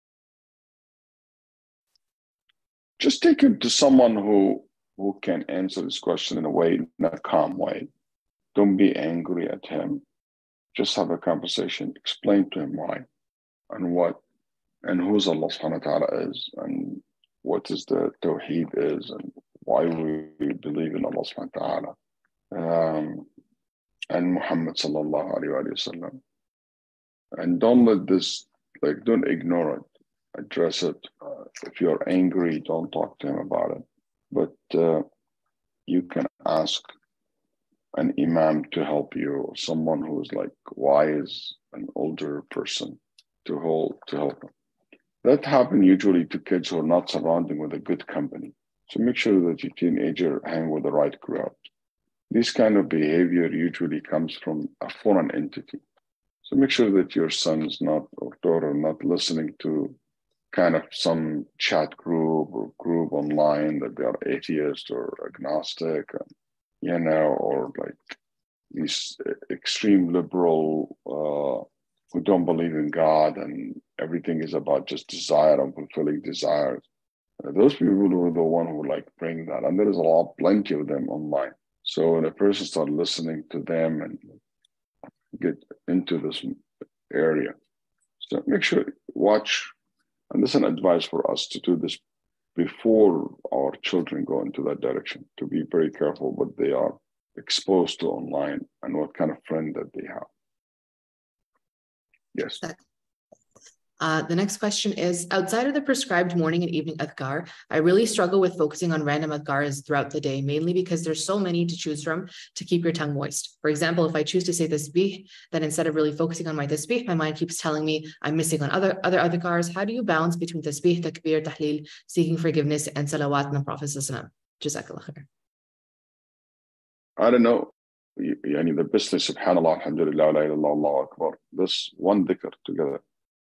Just take him to someone who, who can answer this question in a way, in a calm way. Don't be angry at him. Just have a conversation. Explain to him why and what and who's Allah subhanahu wa ta'ala is and what is the Tawheed is and why we believe in Allah subhanahu wa ta'ala um, and Muhammad sallallahu alayhi wa sallam. And don't let this, like, don't ignore it. Address it. Uh, if you're angry, don't talk to him about it. But uh, you can ask an imam to help you or someone who's like wise, an older person to hold, to help him. That happens usually to kids who are not surrounding with a good company. So make sure that your teenager hang with the right crowd. This kind of behavior usually comes from a foreign entity. So make sure that your son is not, or daughter, not listening to kind of some chat group or group online that they are atheist or agnostic, and, you know, or like these extreme liberal uh, who don't believe in God and everything is about just desire and fulfilling desires. Uh, those people are the one who like bring that. And there is a lot, plenty of them online. So when a person starts listening to them and get into this area, so make sure, watch, and this is an advice for us to do this before our children go into that direction, to be very careful what they are exposed to online and what kind of friend that they have. Yes. Uh, the next question is, outside of the prescribed morning and evening adhkar, I really struggle with focusing on random adhkars throughout the day, mainly because there's so many to choose from to keep your tongue moist. For example, if I choose to say tasbih, then instead of really focusing on my tasbih, my mind keeps telling me I'm missing on other, other adhkars. How do you balance between tasbih, takbir, tahleel, seeking forgiveness, and salawat on the Prophet sallallahu alaihi wasallam? Jazakallah khair. I don't know. Yani the best is subhanallah, alhamdulillah, la ilaha illallah, Allahu akbar. This one dhikr together.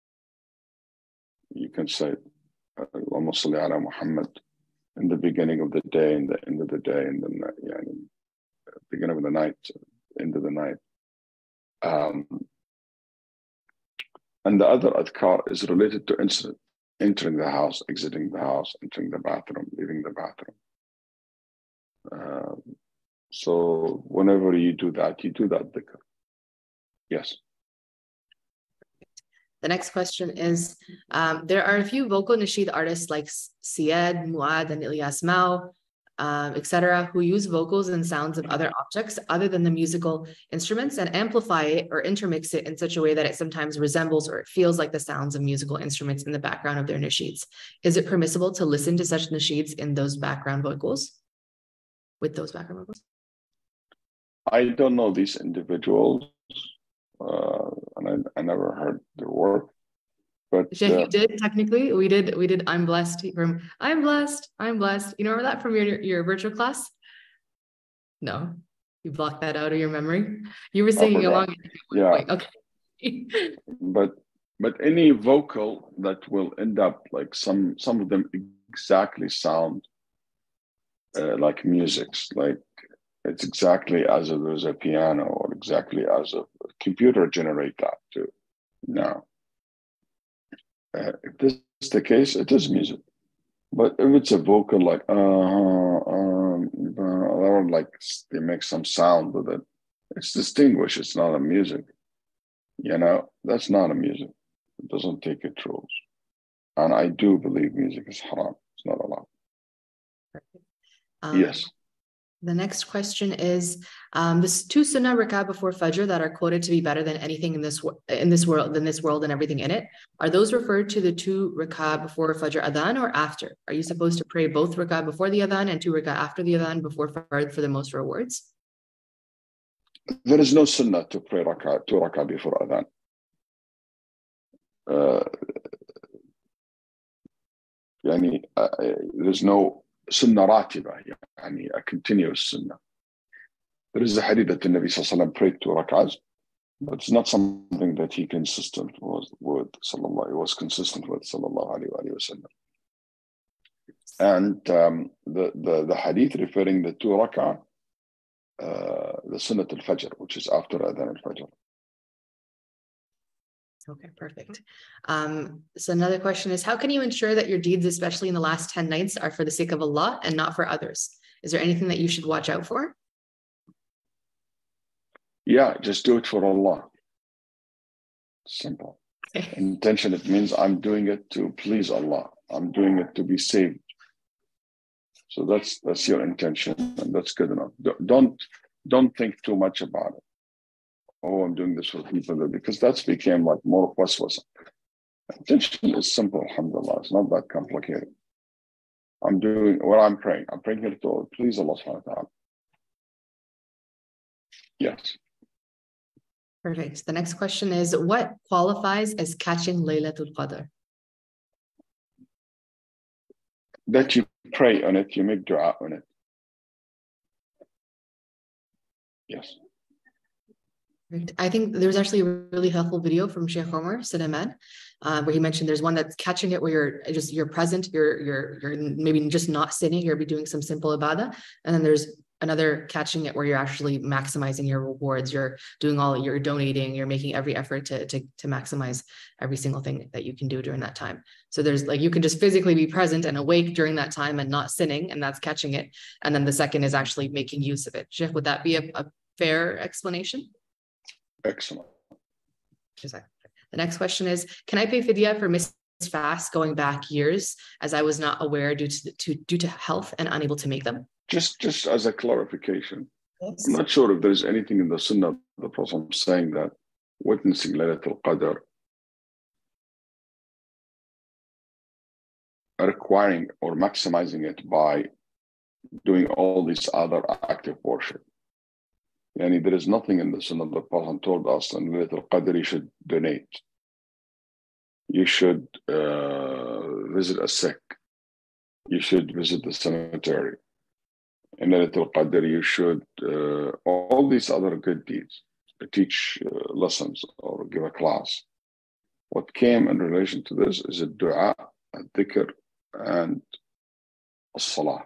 You can say Allahumma salli ala Muhammad in the beginning of the day, in the end of the day, in the yani, beginning of the night, end of the night. Um, and the other adhkar is related to incident, entering the house, exiting the house, entering the bathroom, leaving the bathroom. Um, so whenever you do that, you do that dhikr. Yes. The next question is, um, there are a few vocal nasheed artists like Syed, Muad, and Ilyas Mao, um, et cetera, who use vocals and sounds of other objects other than the musical instruments and amplify it or intermix it in such a way that it sometimes resembles or it feels like the sounds of musical instruments in the background of their nasheeds. Is it permissible to listen to such nasheeds in those background vocals? With those background vocals? I don't know these individuals, uh, and I, I never heard their work. But Sheikh, uh, you did technically. We did. We did. I'm blessed. From I'm blessed. I'm blessed. You remember that from your your virtual class? No, you blocked that out of your memory. You were singing along. Yeah. Okay. but but any vocal that will end up like some some of them exactly sound uh, like musics, like it's exactly as if there's a piano or exactly as if a computer generate that too. No. Uh, if this is the case, it is music. But if it's a vocal like uh, um, uh, or like they make some sound with it, it's distinguished. It's not a music. You know, that's not a music. It doesn't take its rules. And I do believe music is haram. It's not allowed. Um, yes. The next question is, um, this two sunnah rak'ah before Fajr that are quoted to be better than anything in this in this world, than this world and everything in it. Are those referred to the two rak'ah before Fajr adhan or after? Are you supposed to pray both rak'ah before the adhan and two rak'ah after the adhan before Fajr for the most rewards? There is no sunnah to pray rak'ah, two rak'ah before adhan. Uh, yani, uh, there's no sunnah ratiba, yani a continuous sunnah. There is a hadith that the Nabi sallallahu alaihi wasallam prayed two rak'ahs, but it's not something that he consistent was with sallallahu. He was consistent with sallallahu alaihi wasallam. And um, the, the the hadith referring the two rak'ah, uh, the sunnat al-fajr, which is after adhan al-fajr. Okay, perfect. Um, so another question is, how can you ensure that your deeds, especially in the last ten nights, are for the sake of Allah and not for others? Is there anything that you should watch out for? Yeah, just do it for Allah. Simple. Okay. Intention, it means I'm doing it to please Allah. I'm doing it to be saved. So that's that's your intention, and that's good enough. Don't don't think too much about it. Oh, I'm doing this for people, because that's became like more waswasa. Intention is simple, alhamdulillah. It's not that complicated. I'm doing what I'm praying. I'm praying here to please Allah subhanahu wa ta'ala. Yes. Perfect. The next question is, what qualifies as catching Laylatul Qadr? That you pray on it, you make dua on it. Yes. I think there's actually a really helpful video from Sheikh Omar Suleiman, uh, where he mentioned there's one that's catching it where you're just you're present, you're you're you're maybe just not sitting, you're be doing some simple ibadah, and then there's another catching it where you're actually maximizing your rewards, you're doing all, you're donating, you're making every effort to to to maximize every single thing that you can do during that time. So there's like you can just physically be present and awake during that time and not sinning, and that's catching it. And then the second is actually making use of it. Sheikh, would that be a, a fair explanation? Excellent. The next question is, can I pay fidya for missed fasts going back years, as I was not aware due to, to due to health and unable to make them? Just just as a clarification, yes. I'm not sure if there's anything in the Sunnah of the Prophet saying that witnessing Laylatul Qadr requiring or maximizing it by doing all these other active worship. Yani there is nothing in the Sunnah that the Prophet told us in Laylatul Qadr you should donate. You should uh, visit a sick. You should visit the cemetery. In Laylatul Qadr you should, uh, all these other good deeds, teach uh, lessons or give a class. What came in relation to this is a dua, a dhikr, and a salah.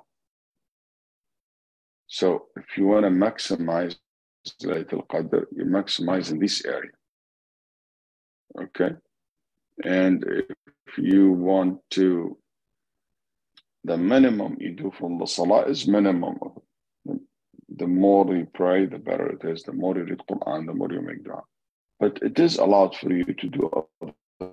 So if you want to maximize Laylatul Qadr, you maximize in this area. Okay? And if you want to, the minimum you do from the salah is minimum. The more you pray, the better it is. The more you read Quran, the more you make dua. But it is allowed for you to do other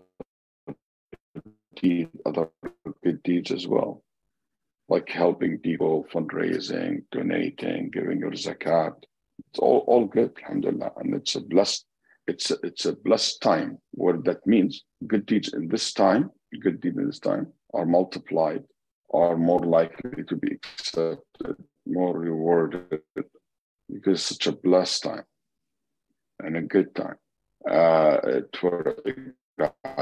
deed, other good deeds as well, like helping people, fundraising, donating, giving your zakat. It's all, all good, alhamdulillah. And it's a blessed, it's a, it's a blessed time. What that means, good deeds in this time, good deeds in this time are multiplied, are more likely to be accepted, more rewarded, because it's such a blessed time and a good time. Uh, for, uh,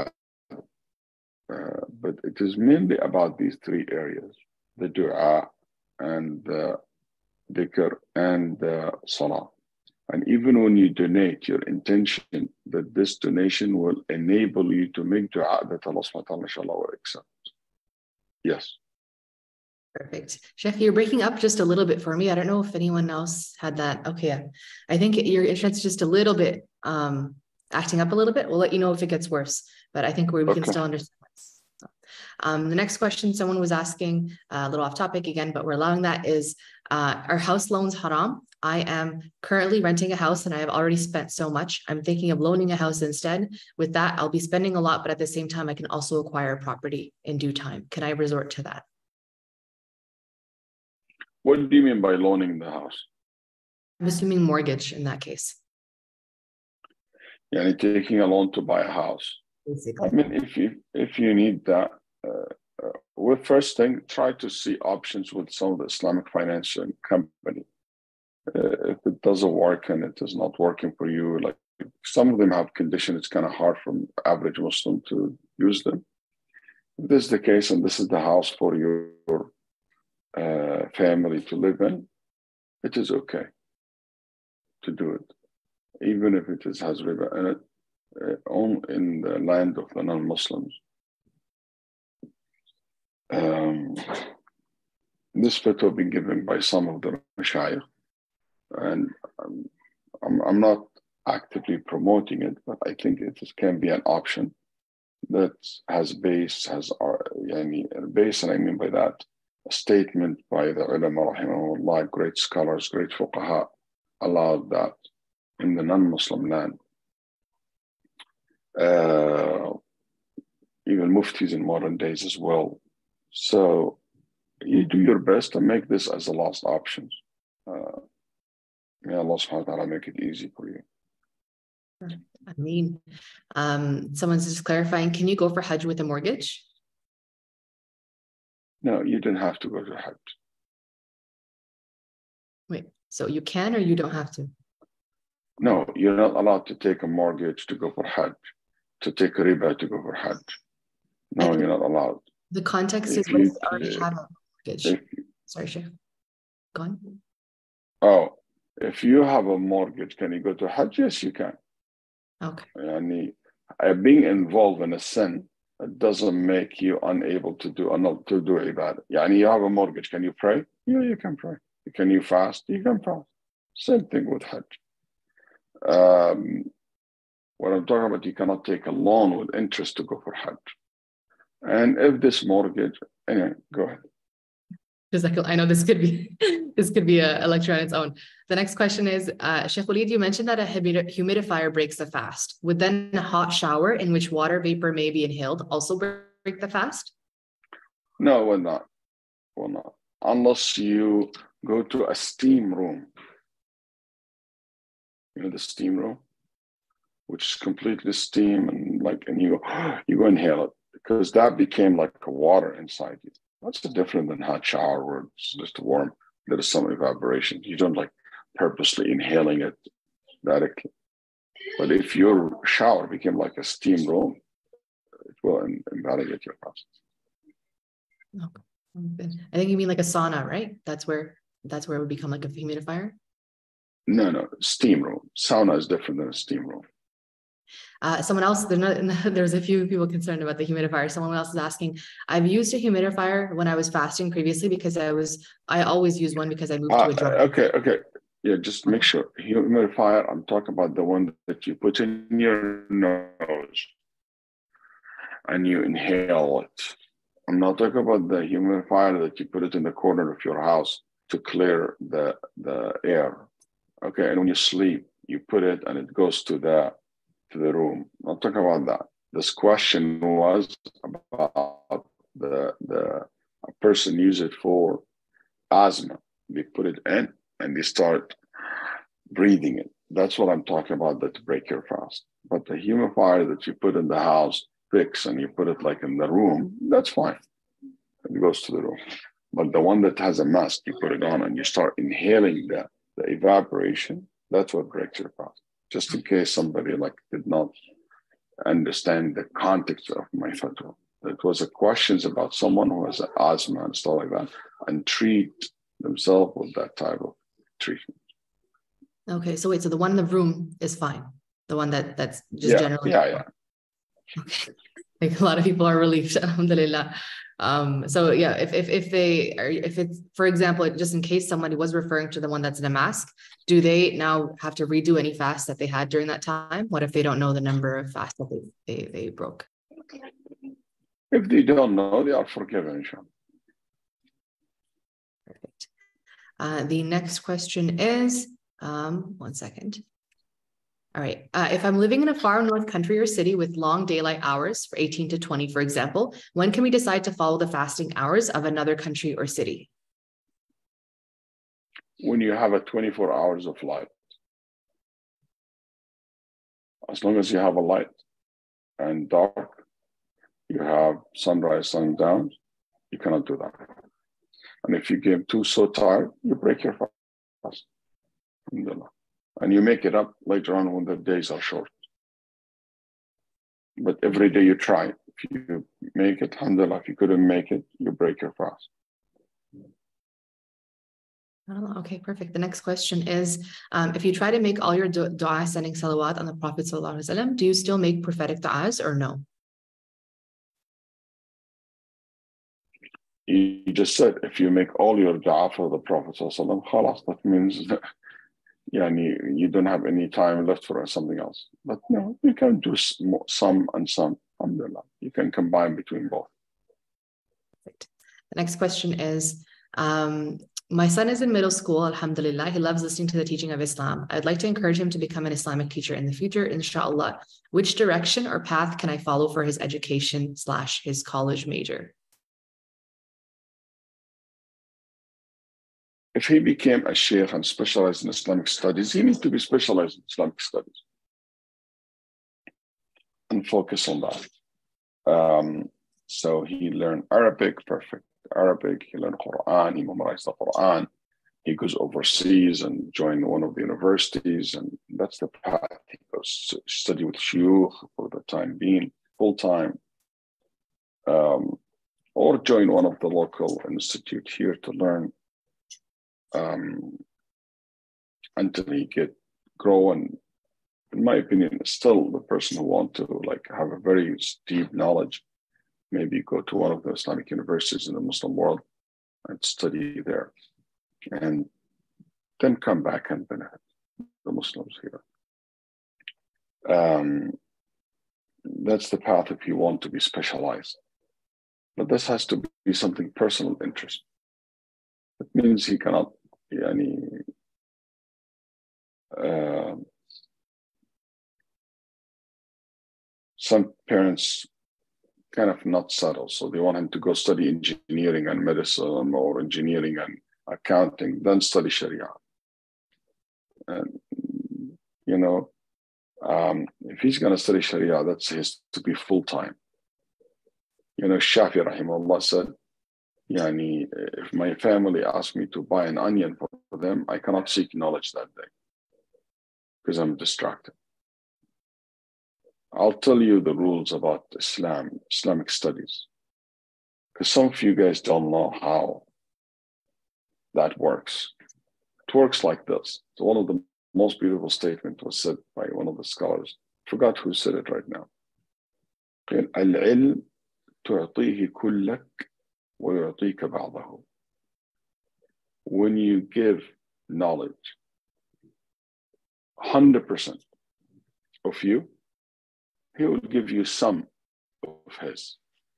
but it is mainly about these three areas: the dua and the dhikr and the salah. And even when you donate, your intention that this donation will enable you to make dua that Allah subhanahu wa ta'ala inshallah will accept. Yes. Perfect. Sheikh, you're breaking up just a little bit for me. I don't know if anyone else had that. Okay. I think your internet's just a little bit um, acting up a little bit. We'll let you know if it gets worse, but I think we, we okay. can still understand. Um, the next question someone was asking, uh, a little off topic again, but we're allowing that, is uh, are house loans haram? I am currently renting a house and I have already spent so much. I'm thinking of loaning a house instead. With that, I'll be spending a lot, but at the same time, I can also acquire property in due time. Can I resort to that? What do you mean by loaning the house? I'm assuming mortgage in that case. Yeah, and taking a loan to buy a house. Basically. I mean, if you if you need that, uh, uh, well, first thing, try to see options with some of the Islamic financing company. Uh, if it doesn't work and it is not working for you, like some of them have conditions, it's kind of hard for average Muslim to use them. If this is the case and this is the house for your uh, family to live in, it is okay to do it, even if it is, has riba in it, uh, on in the land of the non-Muslims. Um, this fatwa been given by some of the mashayikh, and um, I'm, I'm not actively promoting it, but I think it is, can be an option that has base, has uh, yani, base, and I mean by that, a statement by the ulama, rahimahullah, great scholars, great fuqaha, allowed that in the non-Muslim land. Uh, even muftis in modern days as well. So you do your best to make this as a last option. Uh, may Allah subhanahu wa ta'ala make it easy for you. I mean, um, someone's just clarifying, can you go for Hajj with a mortgage? No, you don't have to go to Hajj. Wait, so you can or you don't have to? No, you're not allowed to take a mortgage to go for Hajj, to take a riba to go for Hajj. No, you're not allowed. The context if is what you, if you already have a mortgage? If, Sorry, Sheikh. Go on. Oh, if you have a mortgage, can you go to Hajj? Yes, you can. Okay. And uh, being involved in a sin, it doesn't make you unable to do to do ibadah. Yani you have a mortgage, can you pray? Yeah, you can pray. Can you fast? You can fast. Same thing with Hajj. Um, what I'm talking about, you cannot take a loan with interest to go for Hajj. And if this mortgage, anyway, go ahead. I know this could be this could be a, a lecture on its own. The next question is, uh, Sheikh Walid, you mentioned that a humidifier breaks the fast. Would then a hot shower in which water vapor may be inhaled also break the fast? No, it will not. It will not. Unless you go to a steam room. You know the steam room, which is completely steam and like, and you you inhale it because that became like a water inside you. That's different than hot shower where it's just warm. There is some evaporation. You don't like purposely inhaling it directly. But if your shower became like a steam room, it will invalidate your process. Okay. I think you mean like a sauna, right? That's where that's where it would become like a humidifier? No, no, steam room. Sauna is different than a steam room. Uh, someone else, not, there's a few people concerned about the humidifier. Someone else is asking, I've used a humidifier when I was fasting previously because I was, I always use one because I moved uh, to a dry. Okay, okay. Yeah, just make sure. Humidifier, I'm talking about the one that you put in your nose and you inhale it. I'm not talking about the humidifier that you put it in the corner of your house to clear the, the air. Okay, and when you sleep, you put it and it goes to the to the room. I'm talking about that. This question was about the, the a person use it for asthma. They put it in and they start breathing it. That's what I'm talking about, that to break your fast. But the humidifier that you put in the house, fix, and you put it like in the room, that's fine. It goes to the room. But the one that has a mask, you put it on and you start inhaling the, the evaporation, that's what breaks your fast. Just in case somebody like did not understand the context of my fatwa. It was a questions about someone who has asthma and stuff like that and treat themselves with that type of treatment. Okay, so wait, so the one in the room is fine. The one that that's just yeah, generally. Yeah, yeah. Okay. Like a lot of people are relieved, alhamdulillah. Um, so yeah, if if if they are, if it's, for example, just in case somebody was referring to the one that's in a mask, do they now have to redo any fast that they had during that time? What if they don't know the number of fasts that they they, they broke? If they don't know, they are forgiven, inshallah. Perfect. Uh, the next question is, um, one second. All right. Uh, if I'm living in a far north country or city with long daylight hours for eighteen to twenty, for example, when can we decide to follow the fasting hours of another country or city? When you have a twenty-four hours of light. As long as you have a light and dark, you have sunrise, sundown, you cannot do that. And if you get too so tired, you break your fast. And you make it up later on when the days are short. But every day you try. If you make it, alhamdulillah, if you couldn't make it, you break your fast. Oh, okay, perfect. The next question is, um, if you try to make all your du- dua sending salawat on the Prophet ﷺ, do you still make prophetic du'as or no? You just said, if you make all your dua for the Prophet ﷺ, khalas, that means that yeah, you don't have any time left for something else. But no, you can do some and some, alhamdulillah. You can combine between both. Perfect. The next question is, um, my son is in middle school, alhamdulillah. He loves listening to the teaching of Islam. I'd like to encourage him to become an Islamic teacher in the future, inshallah. Which direction or path can I follow for his education slash his college major? If he became a sheikh and specialized in Islamic studies, he needs to be specialized in Islamic studies and focus on that. Um, so he learned Arabic, perfect Arabic. He learned Quran, he memorized the Quran. He goes overseas and join one of the universities, and that's the path. He goes to study with shuyukh for the time being, full time, um, or join one of the local institute here to learn um, until he get grow. And in my opinion, still the person who want to like have a very deep knowledge, maybe go to one of the Islamic universities in the Muslim world and study there, and then come back and benefit the Muslims here. Um, that's the path if you want to be specialized. But this has to be something personal interest. It means he cannot be any uh, some parents kind of not subtle, so they want him to go study engineering and medicine or engineering and accounting, then study Sharia. And you know, um, if he's going to study Sharia, that's his to be full time. You know, Shafi rahimahullah said, Yani, if my family asks me to buy an onion for them, I cannot seek knowledge that day because I'm distracted. I'll tell you the rules about Islam, Islamic studies, because some of you guys don't know how that works. It works like this. So one of the most beautiful statements was said by one of the scholars. I forgot who said it right now. العلم تعطيه كلك ويعطيك بعضه. When you give knowledge, one hundred percent of you, he will give you some of his.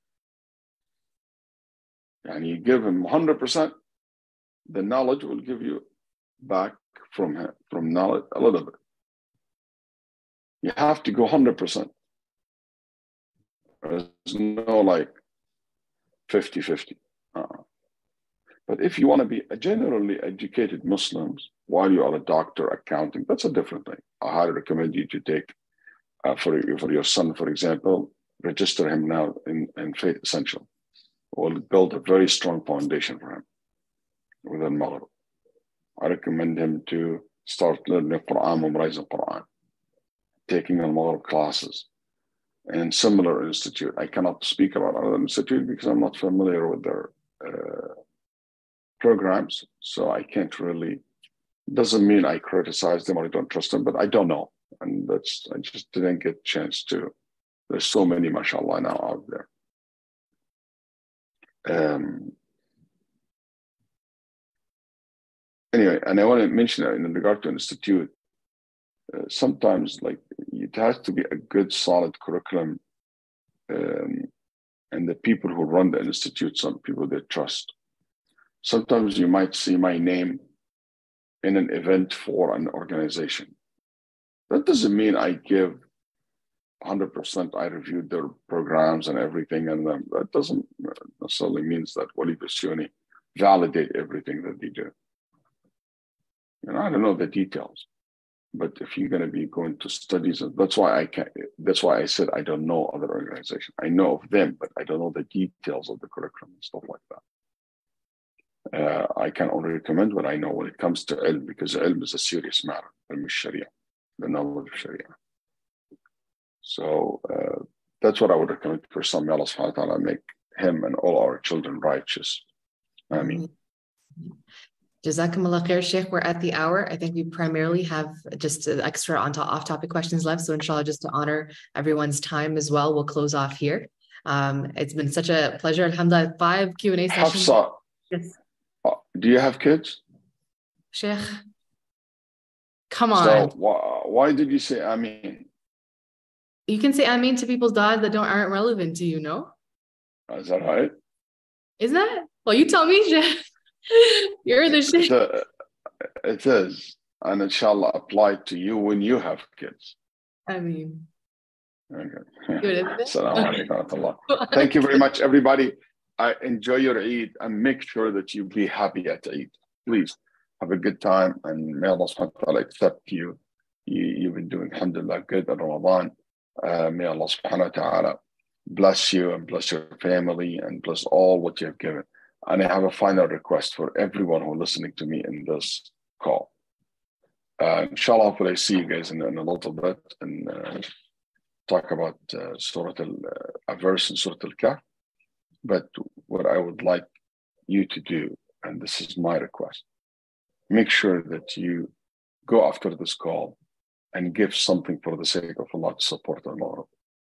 And you give him one hundred percent, the knowledge will give you back from him, from knowledge a little bit. You have to go one hundred percent. There's no like fifty fifty. Uh-uh. But if you want to be a generally educated Muslims while you are a doctor, accounting, that's a different thing. I highly recommend you to take, uh, for, for your son, for example, register him now in, in Faith Essential. We'll build a very strong foundation for him within Maghrib. I recommend him to start learning the Quran, memorizing Quran, taking the Maghrib classes. And similar institute, I cannot speak about other institute because I'm not familiar with their uh, programs, so I can't really. Doesn't mean I criticize them or I don't trust them, but I don't know, and that's I just didn't get a chance to. There's so many, mashallah, now out there. Um, anyway, and I want to mention that in regard to institute, uh, sometimes like it has to be a good, solid curriculum, um, and the people who run the institute, some people they trust. Sometimes you might see my name in an event for an organization. That doesn't mean I give one hundred percent. I reviewed their programs and everything, and um, that doesn't necessarily means that Wali Basuni validate everything that they do. And I don't know the details, but if you're going to be going to studies, that's why I can't. That's why I said I don't know other organizations. I know of them, but I don't know the details of the curriculum and stuff like that. Uh, I can only recommend what I know when it comes to ilm, because ilm is a serious matter, ilm sharia, the knowledge of sharia. So uh, that's what I would recommend for some. May Allah subhanahu wa ta'ala make him and all our children righteous. Ameen. Jazakumullah khair, Sheikh. We're at the hour. I think we primarily have just extra on to off-topic questions left. So inshallah, just to honor everyone's time as well, we'll close off here. Um, it's been such a pleasure. Alhamdulillah, five Q and A sessions. Hafsa, yes. uh, do you have kids? Sheikh, come on. So wh- why did you say Ameen? You can say Ameen to people's dads that don't aren't relevant to you, no? Is that right? Is that? Well, you tell me, Sheikh. You're the Sheikh. It is. And inshallah apply to you when you have kids. Ameen. Okay. Thank you very much, everybody. I enjoy your Eid and make sure that you be happy at Eid. Please have a good time, and may Allah subhanahu wa ta'ala accept you. you. You've been doing, alhamdulillah, good at Ramadan. Uh, may Allah subhanahu wa ta'ala bless you and bless your family and bless all what you have given. And I have a final request for everyone who is listening to me in this call. Uh, inshallah, hopefully I see you guys in, in a little bit and uh, talk about uh, Surah al, uh, a verse in Surah Al-Kahf. But what I would like you to do, and this is my request, make sure that you go after this call and give something for the sake of Allah to support Allah.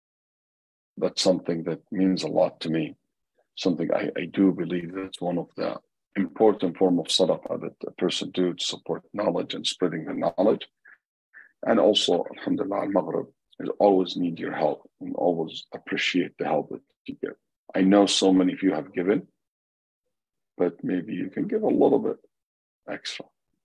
That's something that means a lot to me. Something I, I do believe that's one of the important form of sadaqah that a person do to support knowledge and spreading the knowledge. And also, alhamdulillah, al-Maghrib is always need your help and always appreciate the help that you give. I know so many of you have given, but maybe you can give a little bit extra.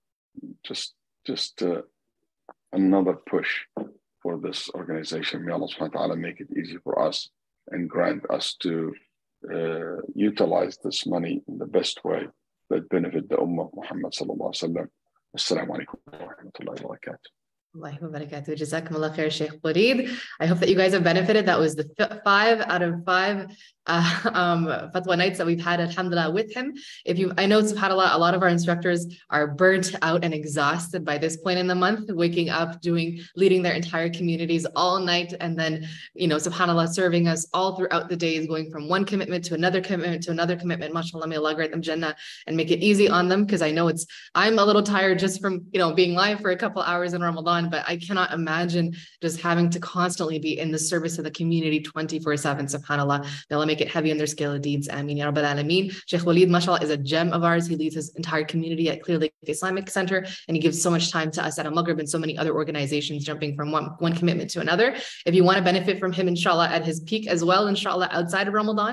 Just, just uh, another push for this organization. May Allah subhanahu wa ta'ala make it easy for us and grant us to uh, utilize this money in the best way that benefit the Ummah of Muhammad sallallahu alaihi wasallam. Assalamu alaikum wa rahmatullahi wa barakatuh. Allahu barakatuh. Jazakumullah khair, Sheikh Farid. I hope that you guys have benefited. That was the f- five out of five uh, um, fatwa nights that we've had, alhamdulillah, with him. If you, I know, subhanAllah, a lot of our instructors are burnt out and exhausted by this point in the month, waking up, doing, leading their entire communities all night, and then, you know, subhanAllah, serving us all throughout the days, going from one commitment to another commitment to another commitment. MashaAllah, may Allah grant them Jannah and make it easy on them, because I know it's, I'm a little tired just from, you know, being live for a couple hours in Ramadan, but I cannot imagine just having to constantly be in the service of the community twenty-four seven, subhanAllah. May Allah make it heavy on their scale of deeds. Ameen ya Rabbal Alameen. Sheikh Walid, mashallah, is a gem of ours. He leads his entire community at Clear Lake Islamic Center, and he gives so much time to us at Al-Maghrib and so many other organizations, jumping from one, one commitment to another. If you want to benefit from him, inshallah, at his peak as well, inshallah, outside of Ramadan,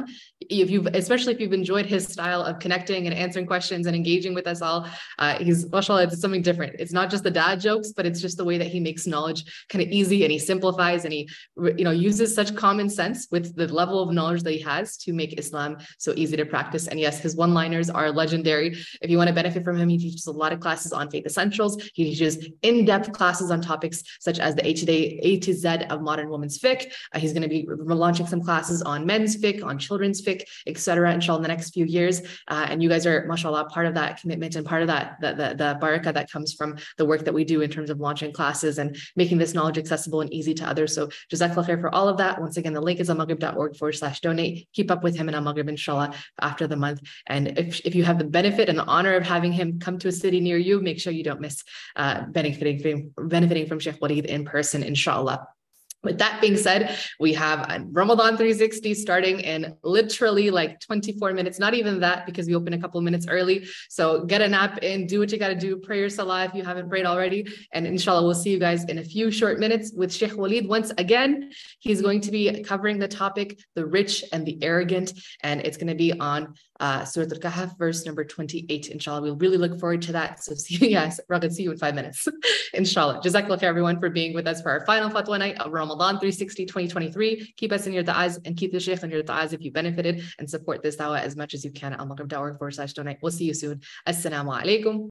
if you've, especially if you've enjoyed his style of connecting and answering questions and engaging with us all, uh, he's, mashallah, it's something different. It's not just the dad jokes, but it's just the way that he makes knowledge kind of easy, and he simplifies, and he, you know, uses such common sense with the level of knowledge that he has to make Islam so easy to practice. And yes, his one-liners are legendary. If you want to benefit from him, he teaches a lot of classes on faith essentials. He teaches in-depth classes on topics such as the A to, day, A to Z of modern women's fiqh. Uh, he's going to be launching some classes on men's fiqh, on children's fiqh, et cetera, inshallah, in the next few years. Uh, and you guys are, mashallah, part of that commitment and part of that, the, the, the barakah that comes from the work that we do in terms of launching classes and making this knowledge accessible and easy to others. So jazakallah khair for all of that. Once again, the link is almaghrib.org forward slash donate. Keep up with him in Al Maghrib, inshallah, after the month. And if, if you have the benefit and the honor of having him come to a city near you, make sure you don't miss uh, benefiting, benefiting from Sheikh Waleed in person, inshallah. With that being said, we have Ramadan three sixty starting in literally like twenty-four minutes, not even that, because we open a couple of minutes early. So get a nap in, do what you got to do, pray your salah if you haven't prayed already. And inshallah, we'll see you guys in a few short minutes with Sheikh Waleed. Once again, he's going to be covering the topic, the rich and the arrogant. And it's going to be on uh, Surah Al-Kahf, verse number twenty-eight. Inshallah, we'll really look forward to that. So see you, yes, Ragad, see you in five minutes. Inshallah. Jazakallah khair, everyone, for being with us for our final fatwa night of Ramadan three sixty twenty twenty-three. Keep us in your ta'az and keep the Shaykh in your ta'az if you benefited, and support this dawah as much as you can at almaghrib.org forward slash donate. We'll see you soon. Assalamu alaikum.